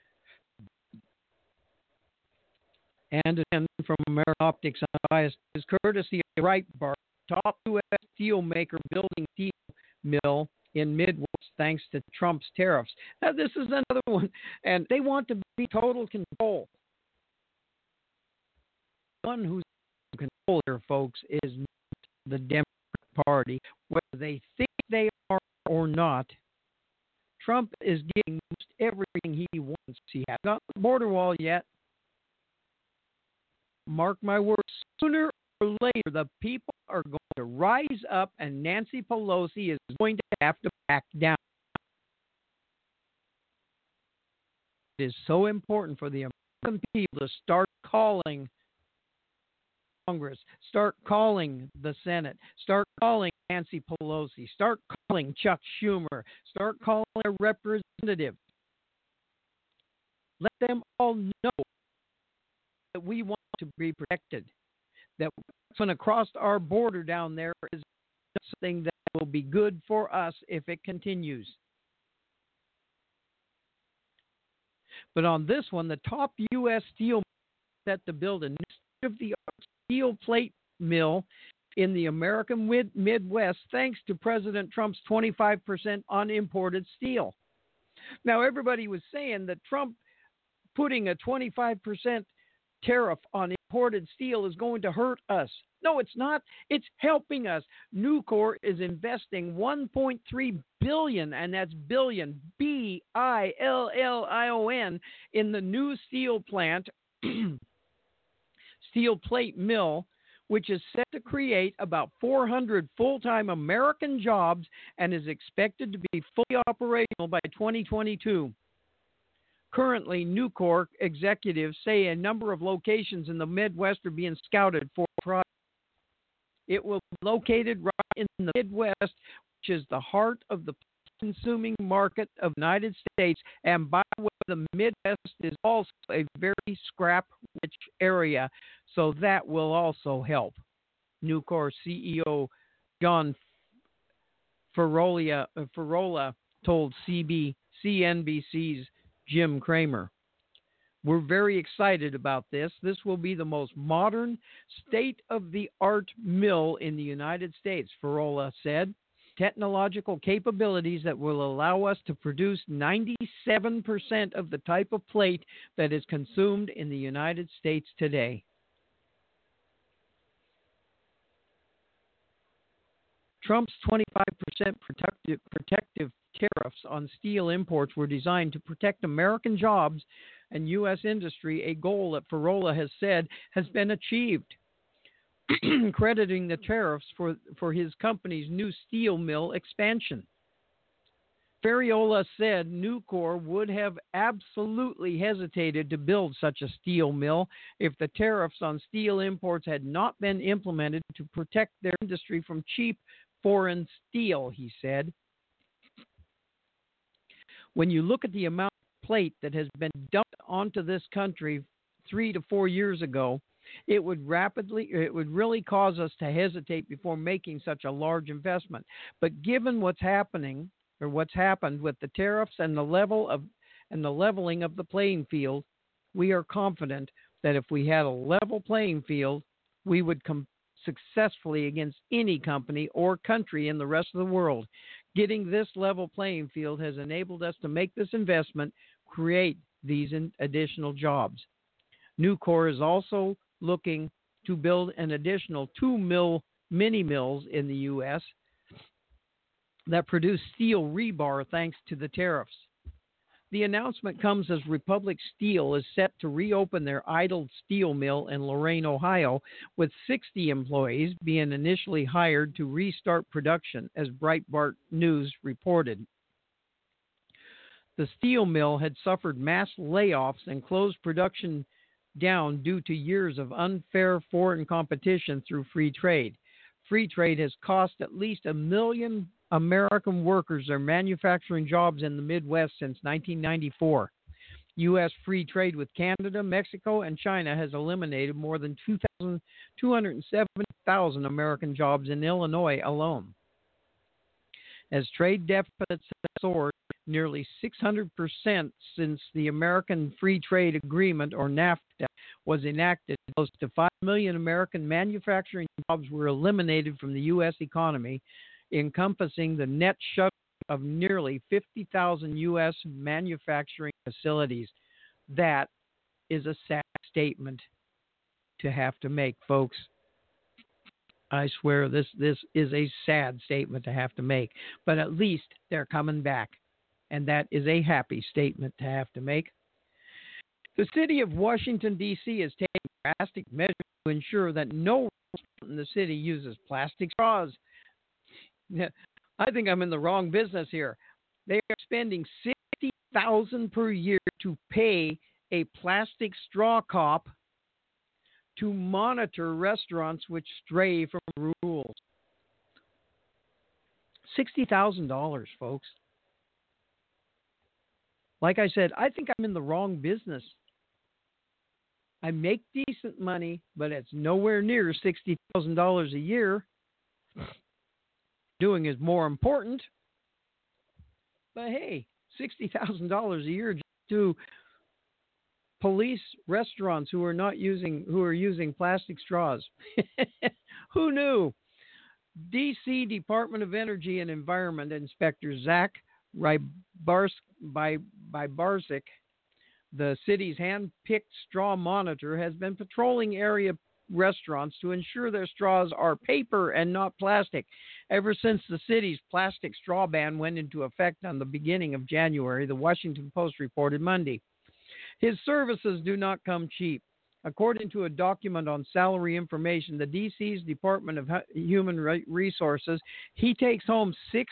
And again, from American Optics Unbiased is courtesy of Breitbart, top U.S. steel maker building steel mill in Midwest thanks to Trump's tariffs. Now, this is another one, and they want to be total control. The one who's in control here, folks, is not the Democrat Party, whether they think they are or not. Trump is getting most everything he wants. He hasn't got the border wall yet. Mark my words, sooner or later, the people are going to rise up and Nancy Pelosi is going to have to back down. It is so important for the American people to start calling Congress, start calling the Senate, start calling Nancy Pelosi, start calling Chuck Schumer, start calling their representatives. Let them all know that we want to be protected, that what's going to cross our border down there is something that will be good for us if it continues. But on this one, the top U.S. steel set to build a new state-of-the-art steel plate mill in the American Midwest, thanks to President Trump's 25% on imported steel. Now, everybody was saying that Trump putting a 25% tariff on imported steel is going to hurt us. No, it's not. It's helping us. Nucor is investing $1.3 billion, and that's billion, B-I-L-L-I-O-N, in the new steel plant, steel plate mill, which is set to create about 400 full-time American jobs and is expected to be fully operational by 2022. Currently, Nucor executives say a number of locations in the Midwest are being scouted for the project. It will be located right in the Midwest, which is the heart of the consuming market of the United States. And by the way, the Midwest is also a very scrap-rich area, so that will also help. Nucor CEO John Ferola told CNBC's Jim Cramer. We're very excited about this. This will be the most modern, state-of-the-art mill in the United States, Ferola said. Technological capabilities that will allow us to produce 97% of the type of plate that is consumed in the United States today. Trump's 25% protective tariffs on steel imports were designed to protect American jobs and U.S. industry, a goal that Ferola has said has been achieved, crediting the tariffs for his company's new steel mill expansion. Ferola said Nucor would have absolutely hesitated to build such a steel mill if the tariffs on steel imports had not been implemented to protect their industry from cheap foreign steel, he said. When you look at the amount of plate that has been dumped onto this country 3 to 4 years ago, it would really cause us to hesitate before making such a large investment. But given what's happened with the tariffs and the leveling of the playing field, we are confident that if we had a level playing field, we would successfully against any company or country in the rest of the world. Getting this level playing field has enabled us to make this investment, create these additional jobs. Nucor is also looking to build an additional 2 mini mills in the U.S. that produce steel rebar thanks to the tariffs. The announcement comes as Republic Steel is set to reopen their idled steel mill in Lorain, Ohio, with 60 employees being initially hired to restart production, as Breitbart News reported. The steel mill had suffered mass layoffs and closed production down due to years of unfair foreign competition through free trade. Free trade has cost at least 1 million American workers their manufacturing jobs in the Midwest since 1994. U.S. free trade with Canada, Mexico, and China has eliminated more than 270,000 American jobs in Illinois alone. As trade deficits have soared nearly 600% since the American Free Trade Agreement, or NAFTA, was enacted, close to 5 million American manufacturing jobs were eliminated from the U.S. economy, encompassing the net shutdown of nearly 50,000 U.S. manufacturing facilities. That is a sad statement to have to make, folks. I swear this is a sad statement to have to make, but at least they're coming back, and that is a happy statement to have to make. The city of Washington, D.C. is taking drastic measures to ensure that no restaurant in the city uses plastic straws. I think I'm in the wrong business here. They are spending $60,000 per year to pay a plastic straw cop to monitor restaurants which stray from rules. $60,000, folks. Like I said, I think I'm in the wrong business. I make decent money, but it's nowhere near $60,000 a year. Doing is more important. But hey, $60,000 a year just to police restaurants who are using plastic straws. Who knew? D.C. Department of Energy and Environment Inspector Zach Rybarczyk, the city's hand-picked straw monitor, has been patrolling area restaurants to ensure their straws are paper and not plastic ever since the city's plastic straw ban went into effect on the beginning of January, the Washington Post reported Monday. His services do not come cheap. According to a document on salary information, the D.C.'s Department of Human Resources, he takes home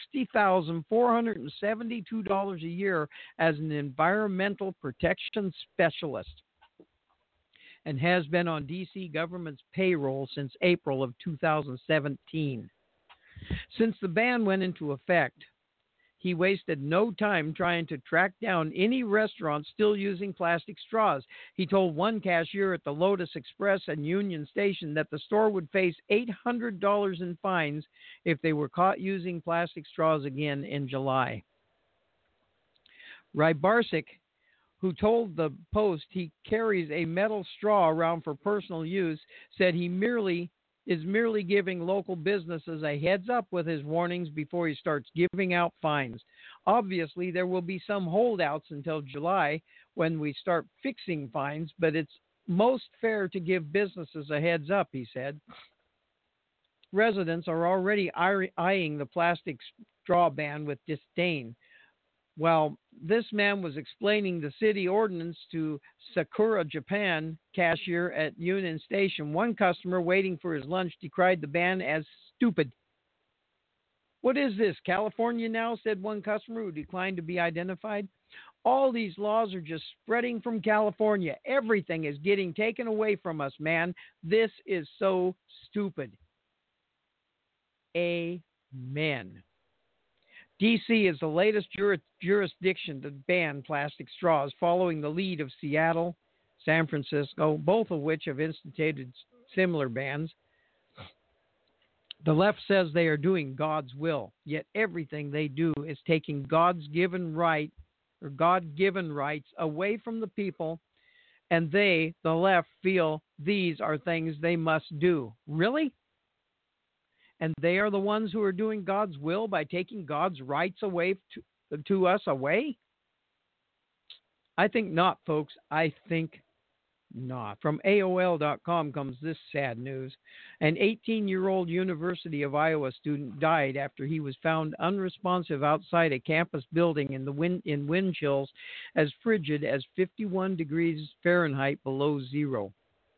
$60,472 a year as an environmental protection specialist and has been on D.C. government's payroll since April of 2017. Since the ban went into effect, he wasted no time trying to track down any restaurants still using plastic straws. He told one cashier at the Lotus Express and Union Station that the store would face $800 in fines if they were caught using plastic straws again in July. Rybarczyk, who told the Post he carries a metal straw around for personal use, said he is merely giving local businesses a heads up with his warnings before he starts giving out fines. Obviously, there will be some holdouts until July when we start fixing fines, but it's most fair to give businesses a heads up, he said. Residents are already eyeing the plastic straw ban with disdain. While this man was explaining the city ordinance to Sakura Japan cashier at Union Station, one customer waiting for his lunch decried the ban as stupid. What is this, California now? Said one customer who declined to be identified. All these laws are just spreading from California. Everything is getting taken away from us, man. This is so stupid. Amen. D.C. is the latest jurisdiction to ban plastic straws, following the lead of Seattle, San Francisco, both of which have instituted similar bans. The left says they are doing God's will, yet everything they do is taking God-given rights away from the people, and they, the left, feel these are things they must do. Really? And they are the ones who are doing God's will by taking God's rights away to us away? I think not, folks. I think not. From AOL.com comes this sad news. An 18-year-old University of Iowa student died after he was found unresponsive outside a campus building in wind chills as frigid as 51 degrees Fahrenheit below zero.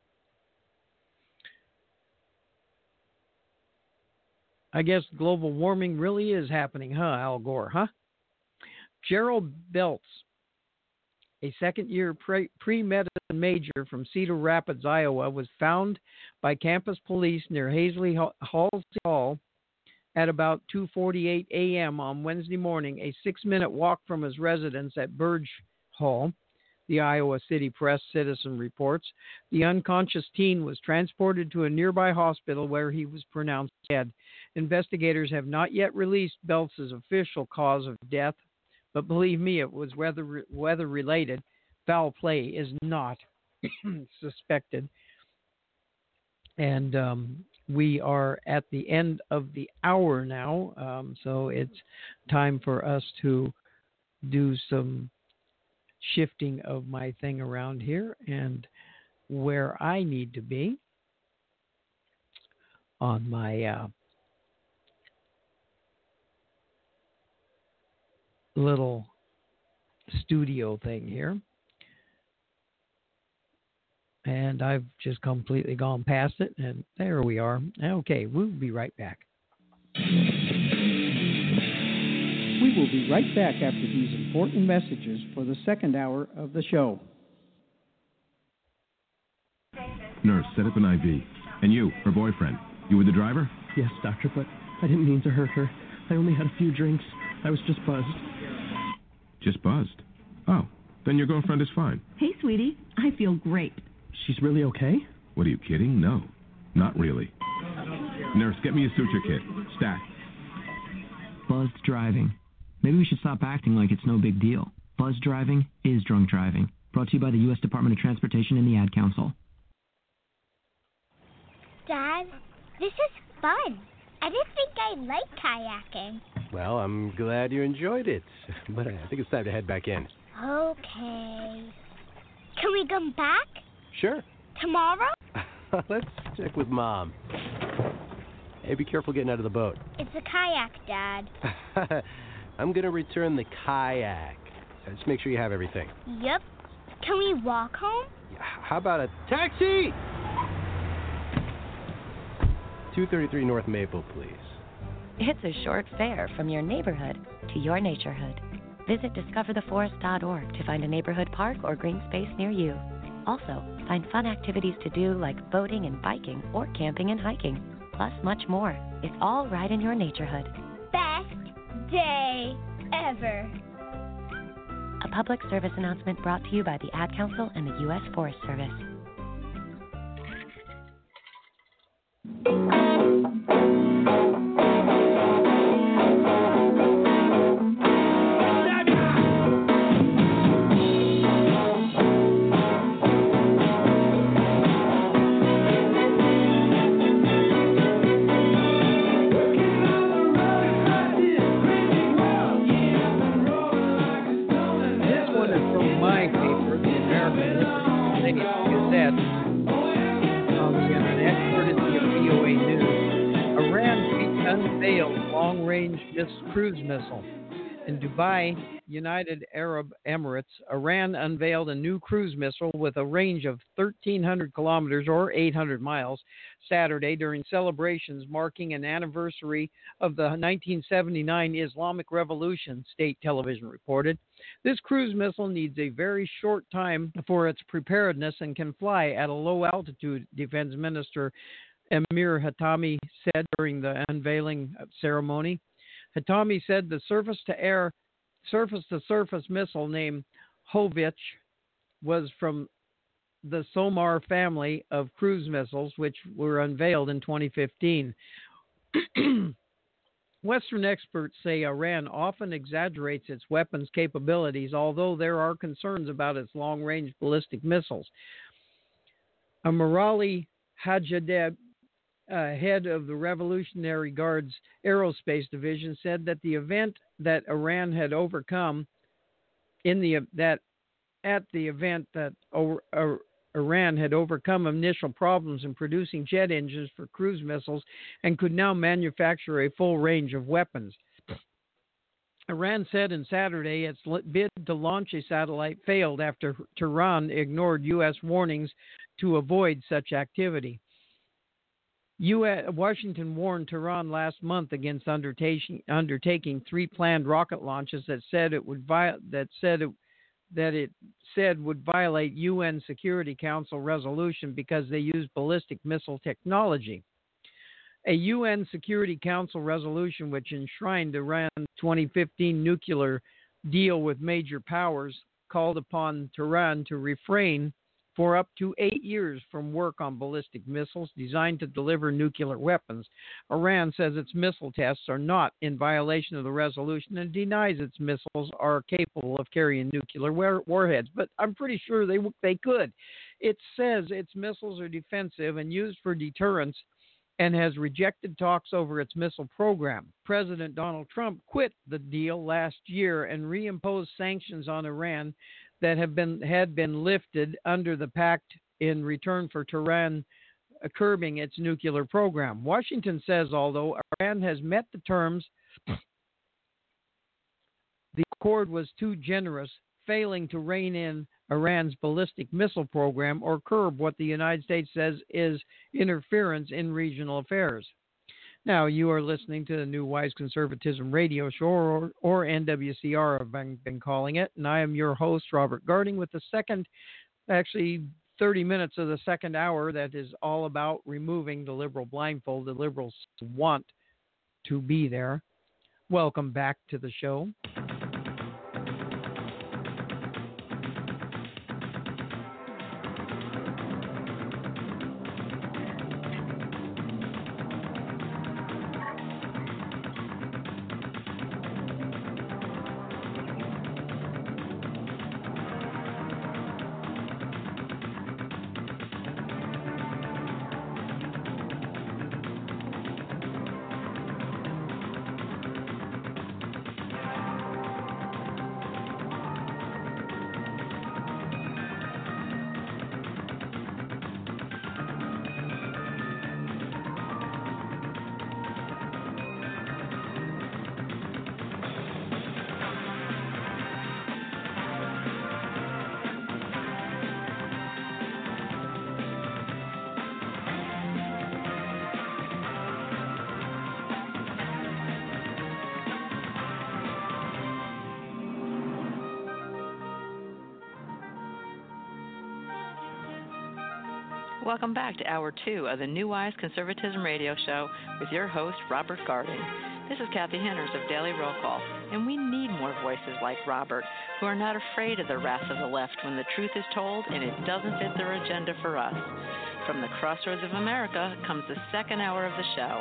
I guess global warming really is happening, huh, Al Gore, huh? Gerald Beltz, a second-year pre-medicine major from Cedar Rapids, Iowa, was found by campus police near Halsey Hall at about 2:48 a.m. on Wednesday morning, a 6-minute walk from his residence at Burge Hall. The Iowa City Press Citizen reports. The unconscious teen was transported to a nearby hospital where he was pronounced dead. Investigators have not yet released Beltz's official cause of death, but believe me, it was weather-related. Foul play is not suspected. And we are at the end of the hour now, so it's time for us to do some shifting of my thing around here and where I need to be on my little studio thing here. And I've just completely gone past it, and there we are. Okay, we'll be right back. We will be right back after these important messages for the second hour of the show. Nurse, set up an IV. And you, her boyfriend, you were the driver? Yes, doctor, but I didn't mean to hurt her. I only had a few drinks. I was just buzzed. Just buzzed? Oh, then your girlfriend is fine. Hey, sweetie. I feel great. She's really okay? What, are you kidding? No, not really. Nurse, get me a suture kit. Stack. Buzzed driving. Maybe we should stop acting like it's no big deal. Buzzed driving is drunk driving. Brought to you by the U.S. Department of Transportation and the Ad Council. Dad, this is fun. I didn't think I'd like kayaking. Well, I'm glad you enjoyed it, but I think it's time to head back in. Okay. Can we come back? Sure. Tomorrow? Let's check with Mom. Hey, be careful getting out of the boat. It's a kayak, Dad. I'm going to return the kayak. Just make sure you have everything. Yep. Can we walk home? How about a taxi? 233 North Maple, please. It's a short fare from your neighborhood to your naturehood. Visit discovertheforest.org to find a neighborhood park or green space near you. Also, find fun activities to do like boating and biking or camping and hiking, plus much more. It's all right in your naturehood. Best day ever. A public service announcement brought to you by the Ad Council and the U.S. Forest Service. Cruise missile. In Dubai, United Arab Emirates, Iran unveiled a new cruise missile with a range of 1,300 kilometers or 800 miles Saturday during celebrations marking an anniversary of the 1979 Islamic Revolution, state television reported. This cruise missile needs a very short time for its preparedness and can fly at a low altitude, Defense Minister Amir Hatami said during the unveiling ceremony. Hatami said the surface-to-surface missile named Hovich was from the Somar family of cruise missiles, which were unveiled in 2015. Western experts say Iran often exaggerates its weapons capabilities, although there are concerns about its long-range ballistic missiles. Amirali Hajadeh, head of the Revolutionary Guard's Aerospace Division, said that the event that Iran had overcome Iran had overcome initial problems in producing jet engines for cruise missiles and could now manufacture a full range of weapons. Iran said on Saturday its bid to launch a satellite failed after Tehran ignored U.S. warnings to avoid such activity. Washington warned Tehran last month against undertaking three planned rocket launches that it said would violate UN Security Council resolution because they use ballistic missile technology. A UN Security Council resolution which enshrined Iran's 2015 nuclear deal with major powers called upon Tehran to refrain for up to 8 years from work on ballistic missiles designed to deliver nuclear weapons. Iran says its missile tests are not in violation of the resolution and denies its missiles are capable of carrying nuclear warheads. But I'm pretty sure they could. It says its missiles are defensive and used for deterrence and has rejected talks over its missile program. President Donald Trump quit the deal last year and reimposed sanctions on Iran that had been lifted under the pact in return for Tehran curbing its nuclear program. Washington says although Iran has met the terms, the accord was too generous, failing to rein in Iran's ballistic missile program or curb what the United States says is interference in regional affairs. Now, you are listening to the New Wise Conservatism Radio Show, or NWCR, I've been calling it, and I am your host, Robert Garding, with the second, actually 30 minutes of the second hour that is all about removing the liberal blindfold. The liberals want to be there. Welcome back to the show. Welcome back to Hour 2 of the New Wise Conservatism Radio Show with your host, Robert Garding. This is Kathy Henners of Daily Roll Call, and we need more voices like Robert who are not afraid of the wrath of the left when the truth is told and it doesn't fit their agenda for us. From the crossroads of America comes the second hour of the show.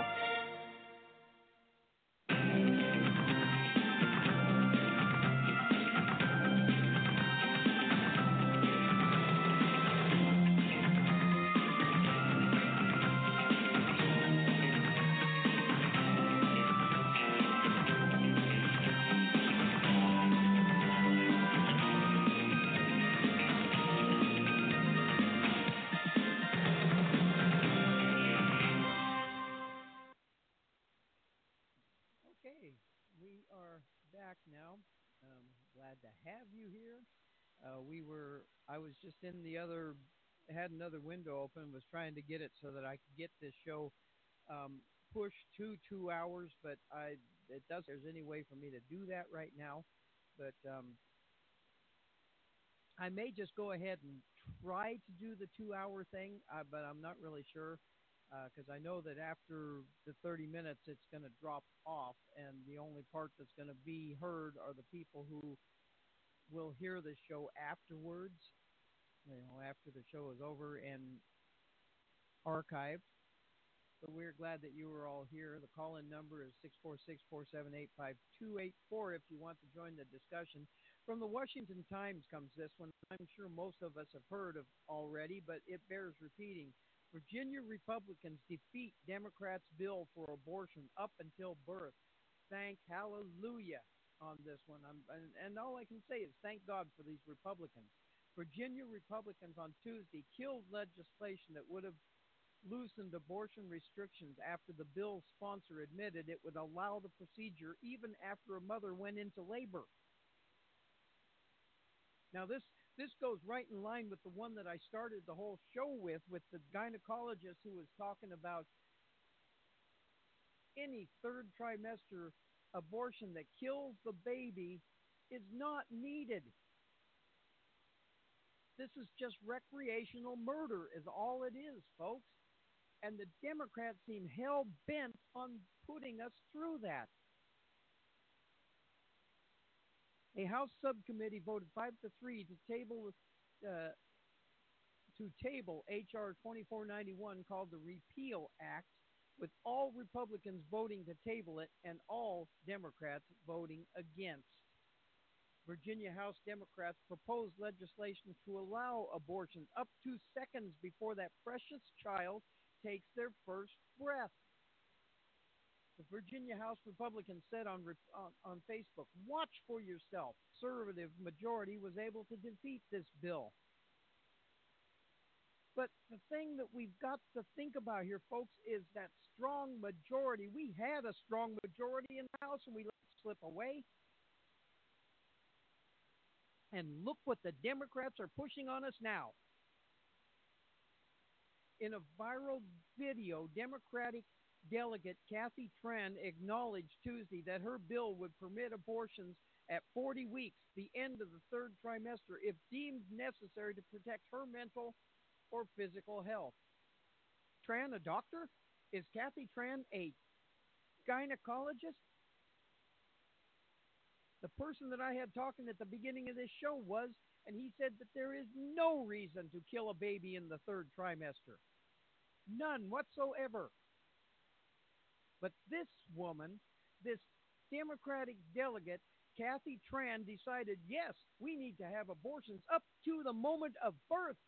Now, glad to have you here. I was just had another window open, was trying to get it so that I could get this show pushed to 2 hours, but it doesn't. There's any way for me to do that right now, but I may just go ahead and try to do the 2 hour thing, but I'm not really sure. Because I know that after the 30 minutes, it's going to drop off, and the only part that's going to be heard are the people who will hear the show afterwards, after the show is over and archived. So we're glad that you were all here. The call-in number is 646-478-5284 if you want to join the discussion. From the Washington Times comes this one. I'm sure most of us have heard of already, but it bears repeating. Virginia Republicans defeat Democrats' bill for abortion up until birth. Thank hallelujah on this one. And all I can say is thank God for these Republicans. Virginia Republicans on Tuesday killed legislation that would have loosened abortion restrictions after the bill's sponsor admitted it would allow the procedure even after a mother went into labor. Now, this goes right in line with the one that I started the whole show with the gynecologist who was talking about any third trimester abortion that kills the baby is not needed. This is just recreational murder is all it is, folks. And the Democrats seem hell-bent on putting us through that. A House subcommittee voted 5-3 to table H.R. 2491 called the Repeal Act, with all Republicans voting to table it and all Democrats voting against. Virginia House Democrats proposed legislation to allow abortion up to seconds before that precious child takes their first breath. The Virginia House Republicans said on Facebook, "Watch for yourself." Conservative majority was able to defeat this bill. But the thing that we've got to think about here, folks, is that strong majority. We had a strong majority in the House, and we let it slip away. And look what the Democrats are pushing on us now. In a viral video, Democratic delegate Kathy Tran acknowledged Tuesday that her bill would permit abortions at 40 weeks, the end of the third trimester, if deemed necessary to protect her mental or physical health. Tran a doctor? Is Kathy Tran a gynecologist? The person that I had talking at the beginning of this show was, and he said that there is no reason to kill a baby in the third trimester. None whatsoever. But this woman, this Democratic delegate, Kathy Tran, decided, yes, we need to have abortions up to the moment of birth.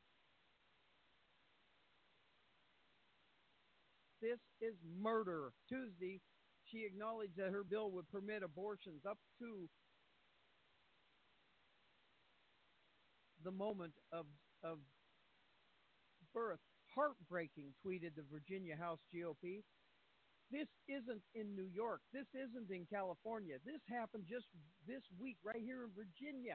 This is murder. Tuesday, she acknowledged that her bill would permit abortions up to the moment of birth. Heartbreaking, tweeted the Virginia House GOP. This isn't in New York. This isn't in California. This happened just this week right here in Virginia.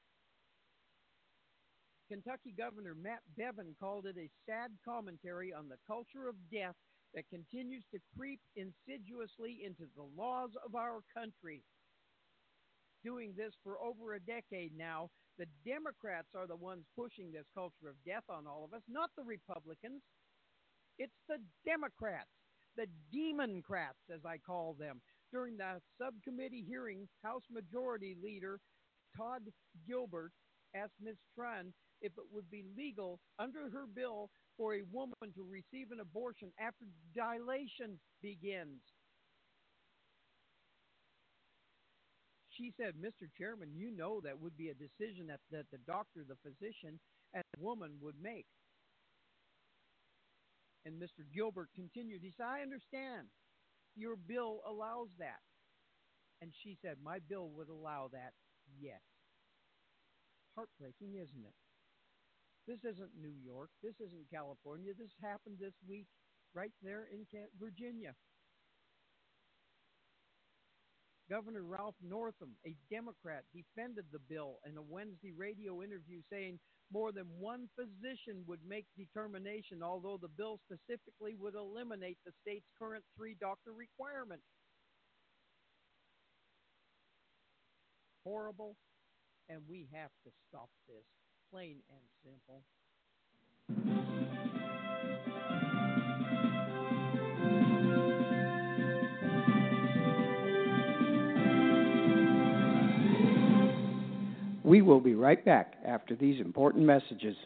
Kentucky Governor Matt Bevin called it a sad commentary on the culture of death that continues to creep insidiously into the laws of our country. Doing this for over a decade now, the Democrats are the ones pushing this culture of death on all of us, not the Republicans. It's the Democrats, the Democrats, as I call them. During the subcommittee hearing, House Majority Leader Todd Gilbert asked Ms. Tran if it would be legal under her bill for a woman to receive an abortion after dilation begins. She said, Mr. Chairman, you know that would be a decision that the doctor, the physician, and the woman would make. And Mr. Gilbert continued. He said, I understand. Your bill allows that. And she said, my bill would allow that, yes. Heartbreaking, isn't it? This isn't New York. This isn't California. This happened this week right there in Virginia. Governor Ralph Northam, a Democrat, defended the bill in a Wednesday radio interview, saying more than one physician would make determination, although the bill specifically would eliminate the state's current 3-doctor requirement. Horrible, and we have to stop this, plain and simple. We will be right back after these important messages.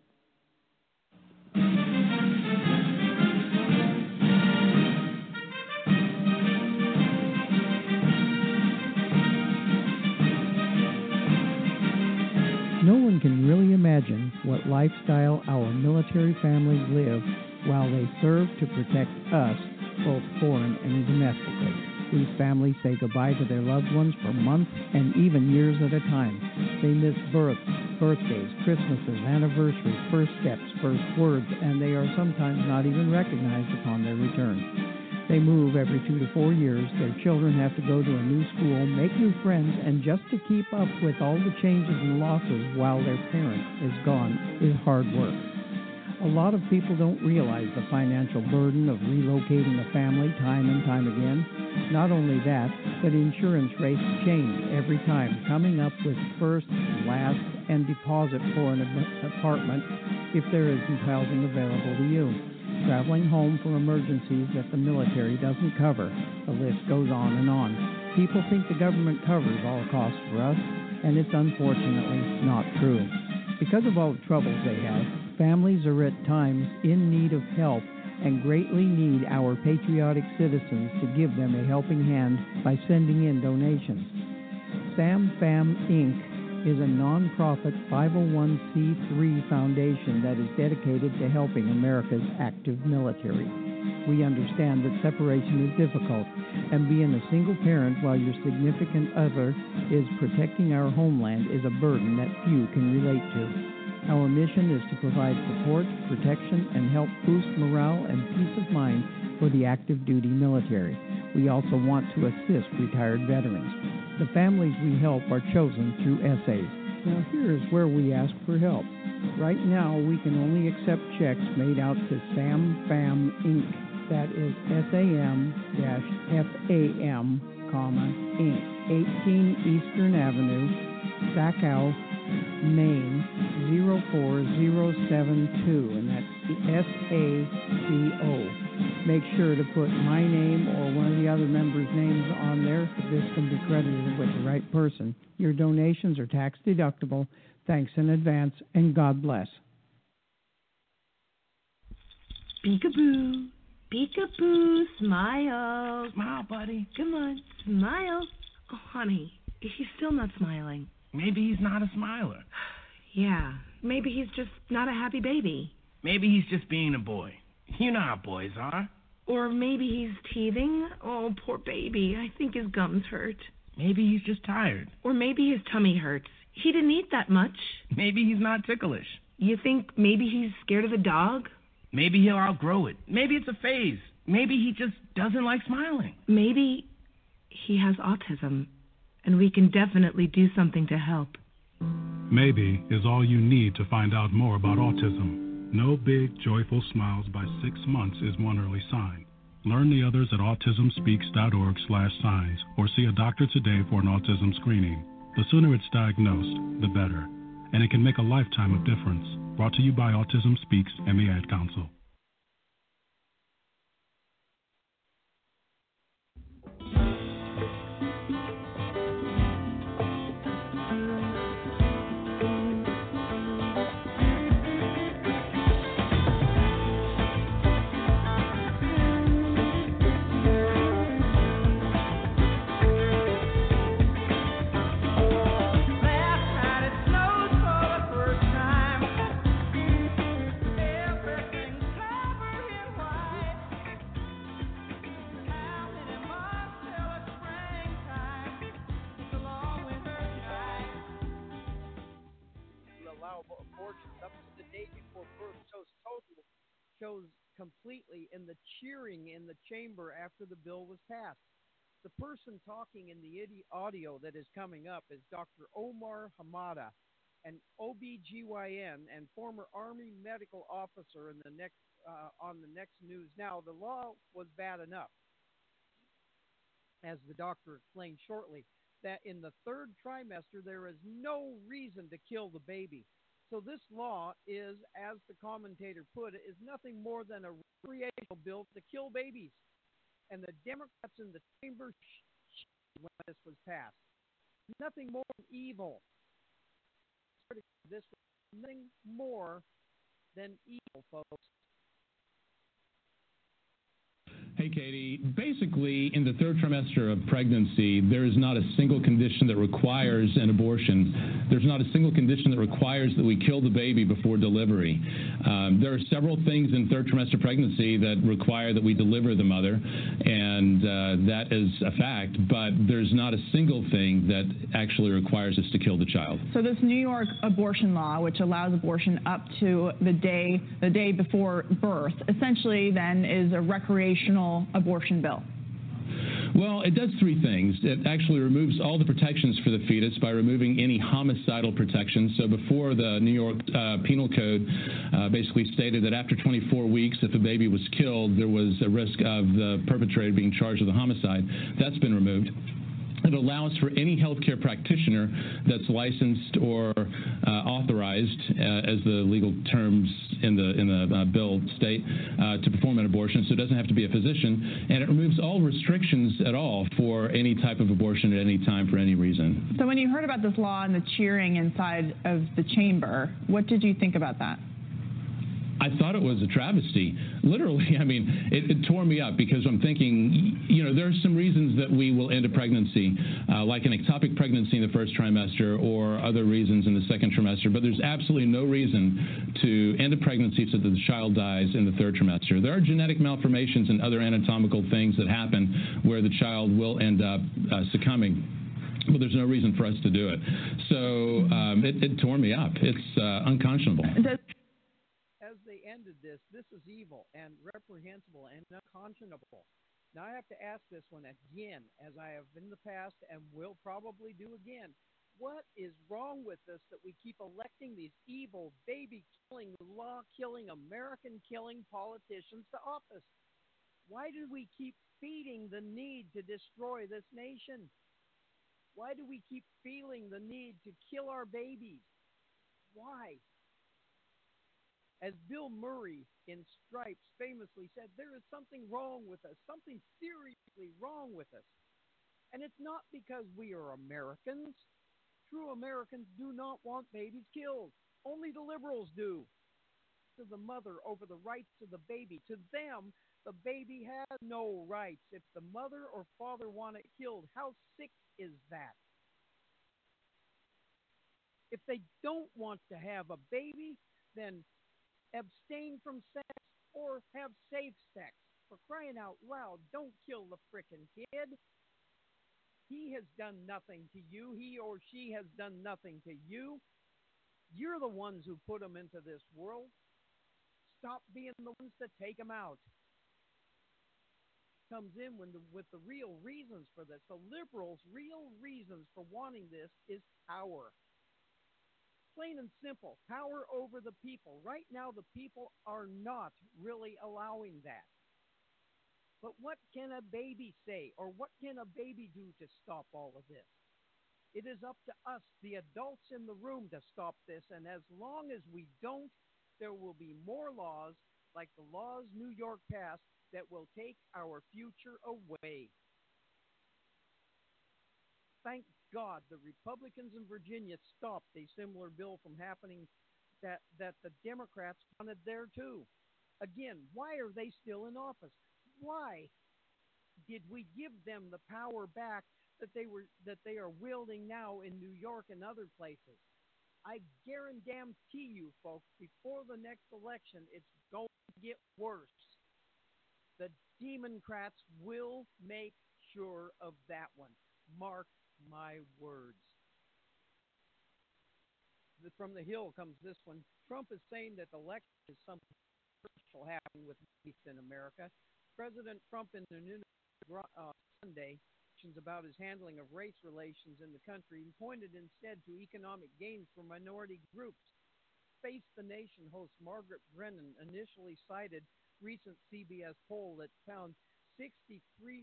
No one can really imagine what lifestyle our military families live while they serve to protect us, both foreign and domestically. These families say goodbye to their loved ones for months and even years at a time. They miss births, birthdays, Christmases, anniversaries, first steps, first words, and they are sometimes not even recognized upon their return. They move every 2 to 4 years. Their children have to go to a new school, make new friends, and just to keep up with all the changes and losses while their parent is gone is hard work. A lot of people don't realize the financial burden of relocating a family time and time again. Not only that, but insurance rates change every time, coming up with first, last, and deposit for an apartment if there isn't housing available to you. Traveling home for emergencies that the military doesn't cover. The list goes on and on. People think the government covers all costs for us, and it's unfortunately not true. Because of all the troubles they have, families are at times in need of help and greatly need our patriotic citizens to give them a helping hand by sending in donations. SamFam Inc. is a non-profit 501c3 foundation that is dedicated to helping America's active military. We understand that separation is difficult, and being a single parent while your significant other is protecting our homeland is a burden that few can relate to. Our mission is to provide support, protection, and help boost morale and peace of mind for the active duty military. We also want to assist retired veterans. The families we help are chosen through essays. Now here is where we ask for help. Right now we can only accept checks made out to SamFam Inc. That is SAM-FAM, Inc. 18 Eastern Avenue, Saccow, Maine 04072, and that's SACO. Make sure to put my name or one of the other members' names on there so this can be credited with the right person. Your donations are tax deductible. Thanks in advance, and God bless. Peekaboo, peekaboo, smile. Smile, buddy. Come on, smile. Oh, honey, he's still not smiling. Maybe he's not a smiler. Yeah, maybe he's just not a happy baby. Maybe he's just being a boy. You know how boys are. Or maybe he's teething. Oh, poor baby. I think his gums hurt. Maybe he's just tired. Or maybe his tummy hurts. He didn't eat that much. Maybe he's not ticklish. You think maybe he's scared of the dog? Maybe he'll outgrow it. Maybe it's a phase. Maybe he just doesn't like smiling. Maybe he has autism, and we can definitely do something to help. Maybe is all you need to find out more about autism. No big, joyful smiles by 6 months is one early sign. Learn the others at autismspeaks.org/signs or see a doctor today for an autism screening. The sooner it's diagnosed, the better. And it can make a lifetime of difference. Brought to you by Autism Speaks and the Ad Council. Shows completely in the cheering in the chamber after the bill was passed. The person talking in the audio that is coming up is Dr. Omar Hamada, an OBGYN and former Army medical officer in the next on the next news. Now, the law was bad enough, as the doctor explained shortly, that in the third trimester there is no reason to kill the baby. So this law is, as the commentator put it, is nothing more than a recreational bill to kill babies. And the Democrats in the chamber when this was passed. Nothing more than evil. This was nothing more than evil, folks. Hey, Katie. Basically, in the third trimester of pregnancy, there is not a single condition that requires an abortion. There's not a single condition that requires that we kill the baby before delivery. There are several things in third trimester pregnancy that require that we deliver the mother, and that is a fact, but there's not a single thing that actually requires us to kill the child. So this New York abortion law, which allows abortion up to the day before birth, essentially then is a recreational abortion bill. Well, it does three things. It actually removes all the protections for the fetus by removing any homicidal protections. So before, the New York Penal Code basically stated that after 24 weeks, if a baby was killed, there was a risk of the perpetrator being charged with a homicide. That's been removed. It allows for any healthcare practitioner that's licensed or authorized, as the legal terms in the bill state, to perform an abortion. So it doesn't have to be a physician, and it removes all restrictions at all for any type of abortion at any time for any reason. So when you heard about this law and the cheering inside of the chamber, what did you think about that? I thought it was a travesty. Literally, I mean, it tore me up because I'm thinking, there are some reasons that we will end a pregnancy, like an ectopic pregnancy in the first trimester or other reasons in the second trimester, but there's absolutely no reason to end a pregnancy so that the child dies in the third trimester. There are genetic malformations and other anatomical things that happen where the child will end up succumbing. But there's no reason for us to do it. So it tore me up. It's unconscionable. As they ended this is evil and reprehensible and unconscionable. Now I have to ask this one again, as I have in the past and will probably do again. What is wrong with us that we keep electing these evil, baby-killing, law-killing, American-killing politicians to office? Why do we keep feeding the need to destroy this nation? Why do we keep feeling the need to kill our babies? Why? As Bill Murray in Stripes famously said, there is something wrong with us, something seriously wrong with us. And it's not because we are Americans. True Americans do not want babies killed. Only the liberals do. To the mother over the rights of the baby. To them, the baby has no rights. If the mother or father want it killed, how sick is that? If they don't want to have a baby, then abstain from sex or have safe sex. For crying out loud, don't kill the frickin' kid. He has done nothing to you. He or she has done nothing to you. You're the ones who put them into this world. Stop being the ones that take them out. Comes in with the real reasons for this. The liberals' real reasons for wanting this is power. Plain and simple, power over the people. Right now, the people are not really allowing that. But what can a baby say, or what can a baby do to stop all of this? It is up to us, the adults in the room, to stop this. And as long as we don't, there will be more laws like the laws New York passed that will take our future away. Thank God the Republicans in Virginia stopped a similar bill from happening that the Democrats wanted there too. Again, why are they still in office? Why did we give them the power back that they are wielding now in New York and other places? I guarantee you, folks, before the next election, it's going to get worse. The Democrats will make sure of that one. Mark my words. From the Hill comes this one. Trump is saying that the election is something special happening with race in America. President Trump in the news Sunday about his handling of race relations in the country and pointed instead to economic gains for minority groups. Face the Nation host Margaret Brennan initially cited recent CBS poll that found 63%.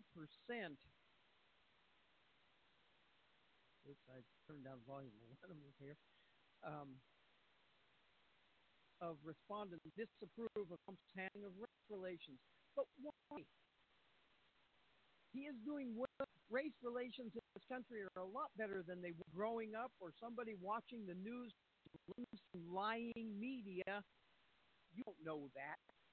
Oops, I turned down volume on one of them here. Of respondents disapprove of Trump's handling of race relations. But why? He is doing well. Race relations in this country are a lot better than they were growing up, or somebody watching the news, lying media. You don't know that.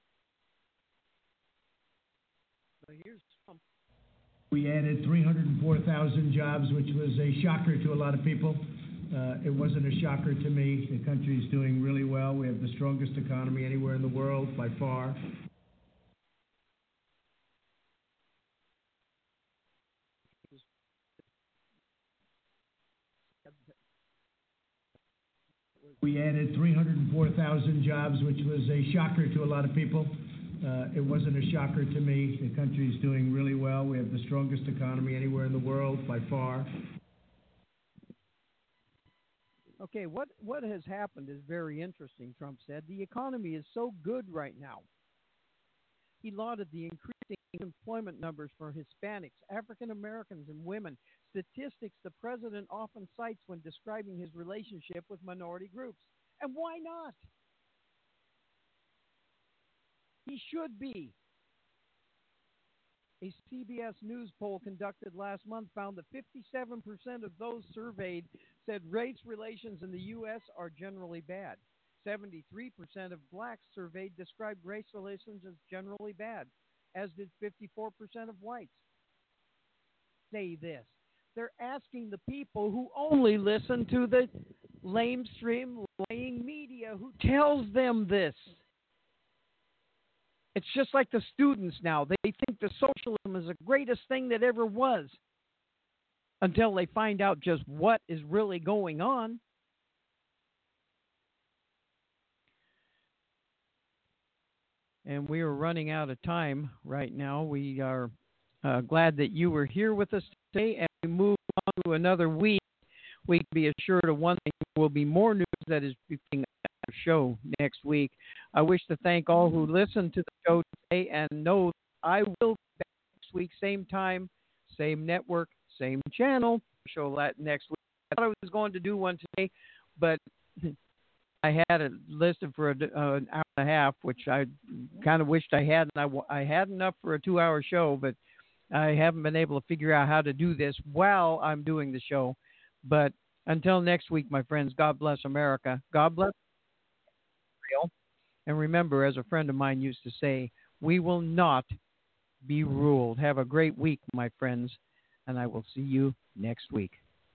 So here's Trump. We added 304,000 jobs, which was a shocker to a lot of people. It wasn't a shocker to me. The country is doing really well. We have the strongest economy anywhere in the world by far. We added 304,000 jobs, which was a shocker to a lot of people. It wasn't a shocker to me. The country is doing really well. We have the strongest economy anywhere in the world by far. Okay, what has happened is very interesting, Trump said. The economy is so good right now. He lauded the increasing employment numbers for Hispanics, African Americans, and women, statistics the president often cites when describing his relationship with minority groups. And why not? He should be. A CBS News poll conducted last month found that 57% of those surveyed said race relations in the U.S. are generally bad. 73% of blacks surveyed described race relations as generally bad, as did 54% of whites. Say this. They're asking the people who only listen to the lamestream lying media who tells them this. It's just like the students now. They think the socialism is the greatest thing that ever was until they find out just what is really going on. And we are running out of time right now. We are glad that you were here with us today. And we move on to another week. We can be assured of one thing. There will be more news that is being on our show next week. I wish to thank all who listened to the show today and know I will be back next week, same time, same network, same channel. Show that next week. I thought I was going to do one today, but I had it listed for an hour and a half, which I kind of wished I had. And I had enough for a 2-hour show, but I haven't been able to figure out how to do this while I'm doing the show. But until next week, my friends, God bless America. God bless Israel. And remember, as a friend of mine used to say, we will not be ruled. Have a great week, my friends, and I will see you next week.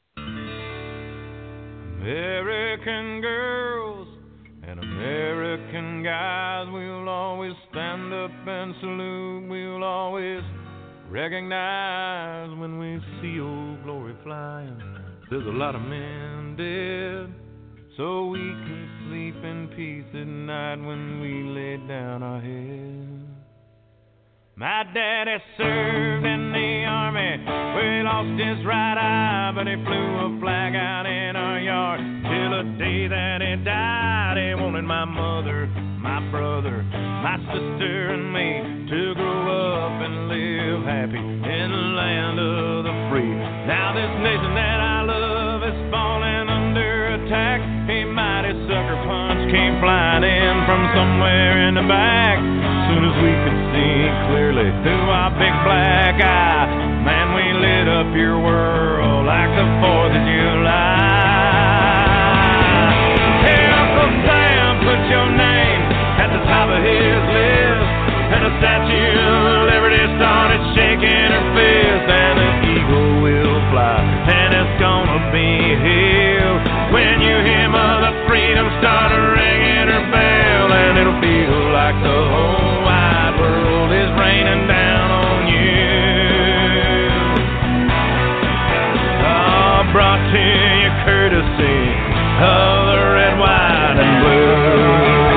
American girls and American guys, we'll always stand up and salute. We'll always recognize when we see old glory flying. There's a lot of men dead, so we can sleep in peace at night when we lay down our head. My daddy served in the army, where he lost his right eye, but he flew a flag out in our yard till the day that he died. He wanted my mother, my brother, my sister, and me to grow up and live happy in the land of the free. Now this nation that I love is falling under attack. A mighty sucker punch came flying in from somewhere in the back. Soon as we could see clearly through our big black eye, man, we lit up your world like the 4th of July. Hey, Uncle Sam, put your name at the top of his list, and the Statue of Liberty started shaking her fist, and the eagle will fly, and it's gonna be here when you hear Mother Freedom start ringing her bell, and it'll feel like the whole wide world is raining down on you. Oh, brought to you courtesy of the red, white, and blue.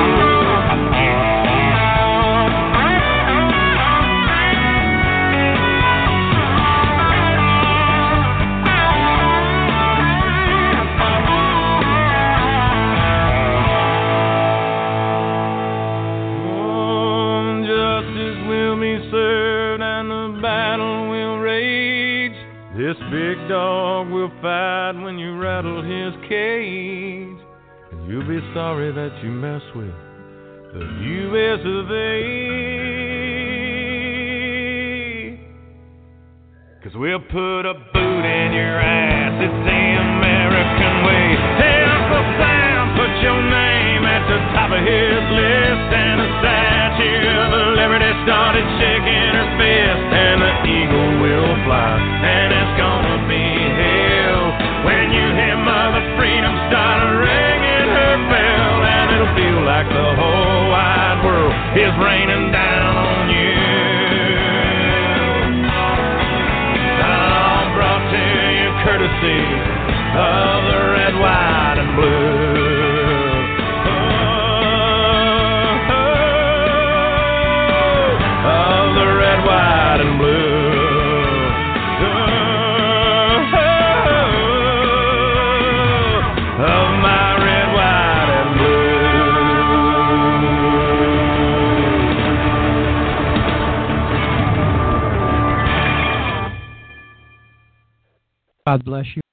This big dog will fight when you rattle his cage, and you'll be sorry that you mess with the U.S. of A. 'Cause we'll put a boot in your ass, it's the American way. Hey, Uncle Sam, put your name at the top of his list, and the Statue of Liberty started shaking her fist, and the eagle will fly, and it's gonna be hell when you hear Mother Freedom start ringing her bell, and it'll feel like the whole wide world is raining down on you. Oh, brought to you courtesy of the red, white, and blue. White and blue, of my red, white, and blue. God bless you.